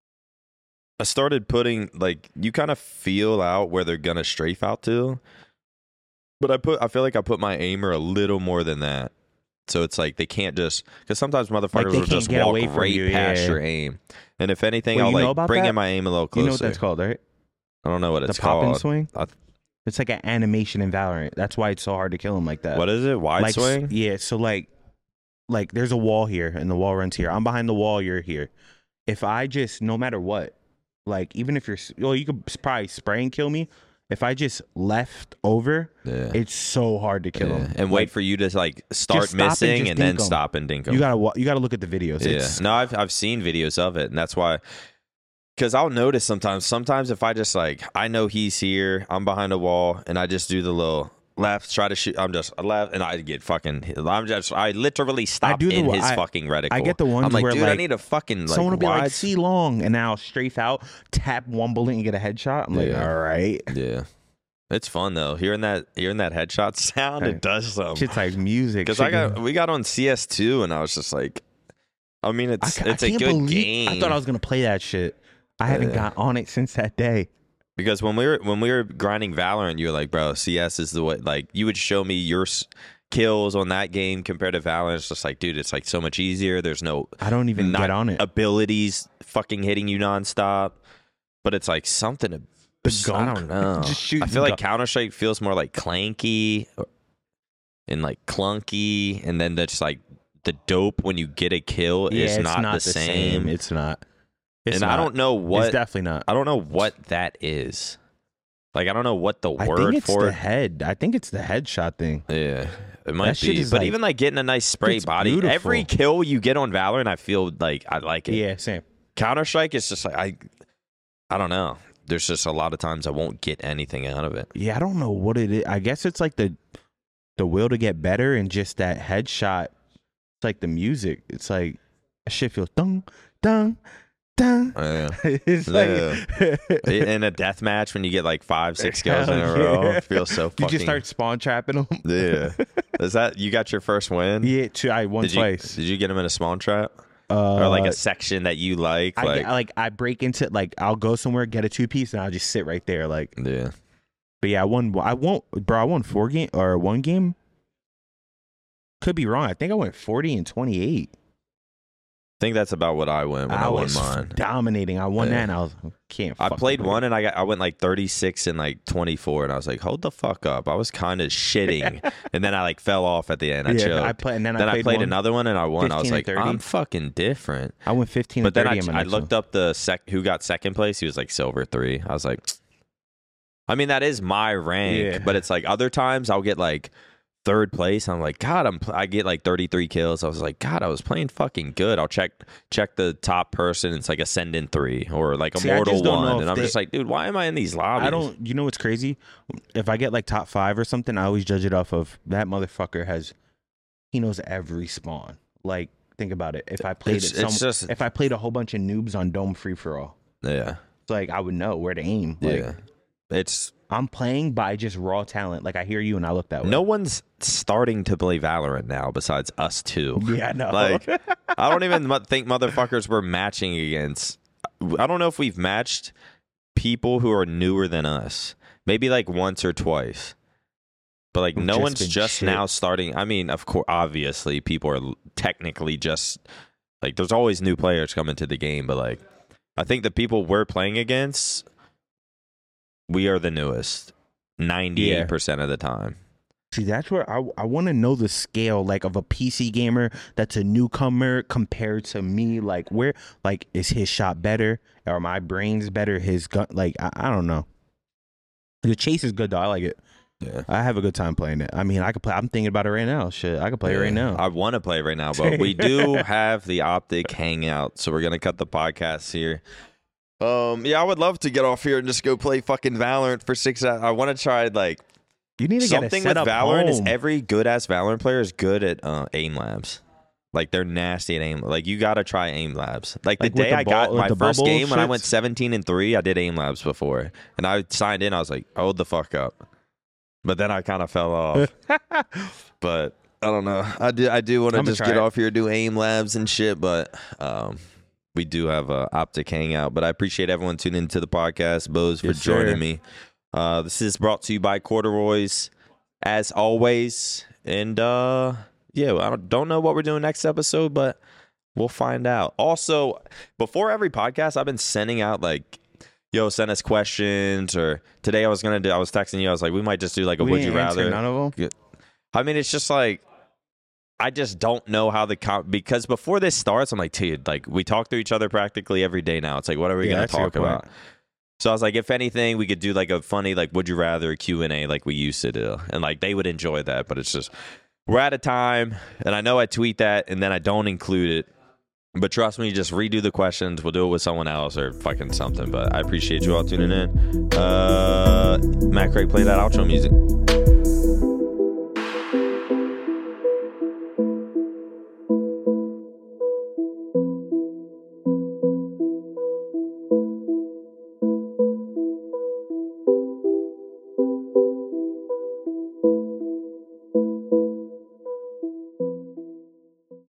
I started putting like you kind of feel out where they're gonna strafe out to. But I put I feel like I put my aimer a little more than that. So it's like they can't just because sometimes motherfuckers they will can't just get walk away from right you, past yeah. your aim. And if anything, Wait, I'll you know like about bring that? in my aim a little You closer. know what that's called, right? I don't know what The it's pop and called. swing. I- It's like an animation in Valorant. That's why it's so hard to kill him like that. What is it? Wide like, swing? Yeah, so like like there's a wall here and the wall runs here. I'm behind the wall, you're here. If I just no matter what, like even if you're well, you could probably spray and kill me. If I just left over, Yeah. it's so hard to kill Yeah. him. And Like, wait for you to like start stop and missing just and then dink 'em. stop and dink 'em. you gotta wa- you gotta look at the videos. Yeah. It's, No, I've I've seen videos of it, and that's why. Because I'll notice sometimes. Sometimes if I just like I know he's here, I'm behind a wall, and I just do the little left, try to shoot. I'm just left, and I get fucking. I'm just. I literally stop do the in wa- his I- fucking reticle. I get the ones I'm like, where, dude, I like, need a fucking like someone will be wide. like, "See long," and then I'll strafe out, tap one bullet, and get a headshot. I'm like, Yeah. all right, Yeah, it's fun though. Hearing that, hearing that headshot sound, Hey. it does something. shit's like music. Because Shit I got, goes- we got on C S two, and I was just like, I mean, it's I, it's I a can't good believe, game. I thought I was gonna play that shit. I haven't Yeah. got on it since that day. Because when we were when we were grinding Valorant, you were like, bro, C S is the way. Like, you would show me your s- kills on that game compared to Valorant. It's just like, dude, it's like so much easier. There's no I don't even not get on it. abilities fucking hitting you nonstop. But it's like something to. The I gunk. don't know. Just shoot I feel the like Counter Strike feels more like clanky and like clunky, and then that's like the dope when you get a kill Yeah, is it's not, not the same. It's not. It's and not. I don't know what. It's definitely not. I don't know what that is. Like, I don't know what the I word think it's for the it. head. I think it's the headshot thing. Yeah, it might That shit be. is But like- even like getting a nice spray it's body, beautiful. every kill you get on Valorant, I feel like I like it. Yeah, same. Counter Strike is just like I, I don't know. There's just a lot of times I won't get anything out of it. Yeah, I don't know what it is. I guess it's like the the will to get better and just that headshot. It's like the music. It's like that shit feels dung dung dung. Yeah. It's like In a death match, when you get like five, six kills in a Hell row, yeah. it feels so you fucking. just start spawn trapping them. Yeah. Is that you got your first win? Yeah, two, I won Did you, twice. did you get him in a spawn trap Uh, or like a section that you like? I, Like, get- like I break into like I'll go somewhere, get a two piece, and I'll just sit right there. Like, yeah. but yeah, I won. I won't, bro. I won four game or one game. Could be wrong. I think I went forty and twenty eight. I think that's about what I went when I, I won was mine. dominating. I won Yeah. that, and I was can't. I fucking played believe one it. and I got I went like thirty-six and like twenty-four, and I was like, hold the fuck up. I was kind of shitting, and then I like fell off at the end. I yeah, choked. I played, and then, then I I played, played one. another one and I won. I was fifteen like, and thirty. I'm fucking different. I went fifteen. But then and I, thirty in my I next looked one. up the sec who got second place. He was like silver three. I was like, I mean, that is my rank, Yeah. but it's like other times I'll get like third place. I'm like, God, I'm pl- I get like thirty-three kills. I was like, God, I was playing fucking good. I'll check check the top person. It's like Ascendant three or like See, I Immortal just don't know one, if and I'm they- just like, dude, why am I in these lobbies? I don't. You know what's crazy? If I get like top five or something, I always judge it off of that motherfucker has. He knows every spawn. Like, think about it. If I played It's- it, some, it's just- if I played a whole bunch of noobs on Dome free for all, Yeah, it's like I would know where to aim. Like, yeah. It's I'm playing by just raw talent. Like I hear you and I look that way. no one's starting to play Valorant now besides us two. Yeah, no. Like, I don't even mo- think motherfuckers we're matching against. I don't know if we've matched people who are newer than us. Maybe like once or twice. But like We've no just one's been just shit. now starting. I mean, of course, obviously people are l- technically just like there's always new players coming to the game, but like I think the people we're playing against, we are the newest ninety-eight percent of the time. See, that's where I I want to know the scale, like of a P C gamer that's a newcomer compared to me. Like, where, like, is his shot better, or my brains better? His gun, like, I, I don't know. The chase is good though. I like it. Yeah. I have a good time playing it. I mean, I could play. I'm thinking about it right now. Shit, I could play it right now. I want to play right now, but we do have the Optic Hangout, so we're gonna cut the podcast here. Um, yeah, I would love to get off here and just go play fucking Valorant for six hours. I want to try like You need to get a something with setup Valorant. Is home. every good ass Valorant player is good at uh, aim labs. Like they're nasty at aim. Like you gotta try aim labs. Like the Like with day the I ball- got with my the first bubble game when I went shits? seventeen and three, I did aim labs before, and I signed in. I was like, hold the fuck up. But then I kind of fell off. But I don't know. I do. I do want to I'ma just try get it. off here, do aim labs and shit. But um, we do have a Optic Hangout. But I appreciate everyone tuning into the podcast. Bose for Yes, joining sir. me. Uh, this is brought to you by Corduroys, as always. And uh, yeah, I don't, don't know what we're doing next episode, but we'll find out. Also, before every podcast, I've been sending out like, yo, send us questions. Or today I was gonna do. I was texting you. I was like, we might just do like a We would you didn't answer rather. None of them. I mean, it's just like I just don't know how the com- because before this starts, I'm like, dude, like we talk to each other practically every day now. It's like, what are we Yeah, gonna that's a good talk point. about? So I was like, if anything, we could do like a funny like would you rather Q and A like we used to do, and like they would enjoy that. But it's just we're out of time, and I know I tweet that, and then I don't include it. But trust me, just redo the questions. We'll do it with someone else or fucking something. But I appreciate you all tuning in. Uh, Matt Craig, play that outro music.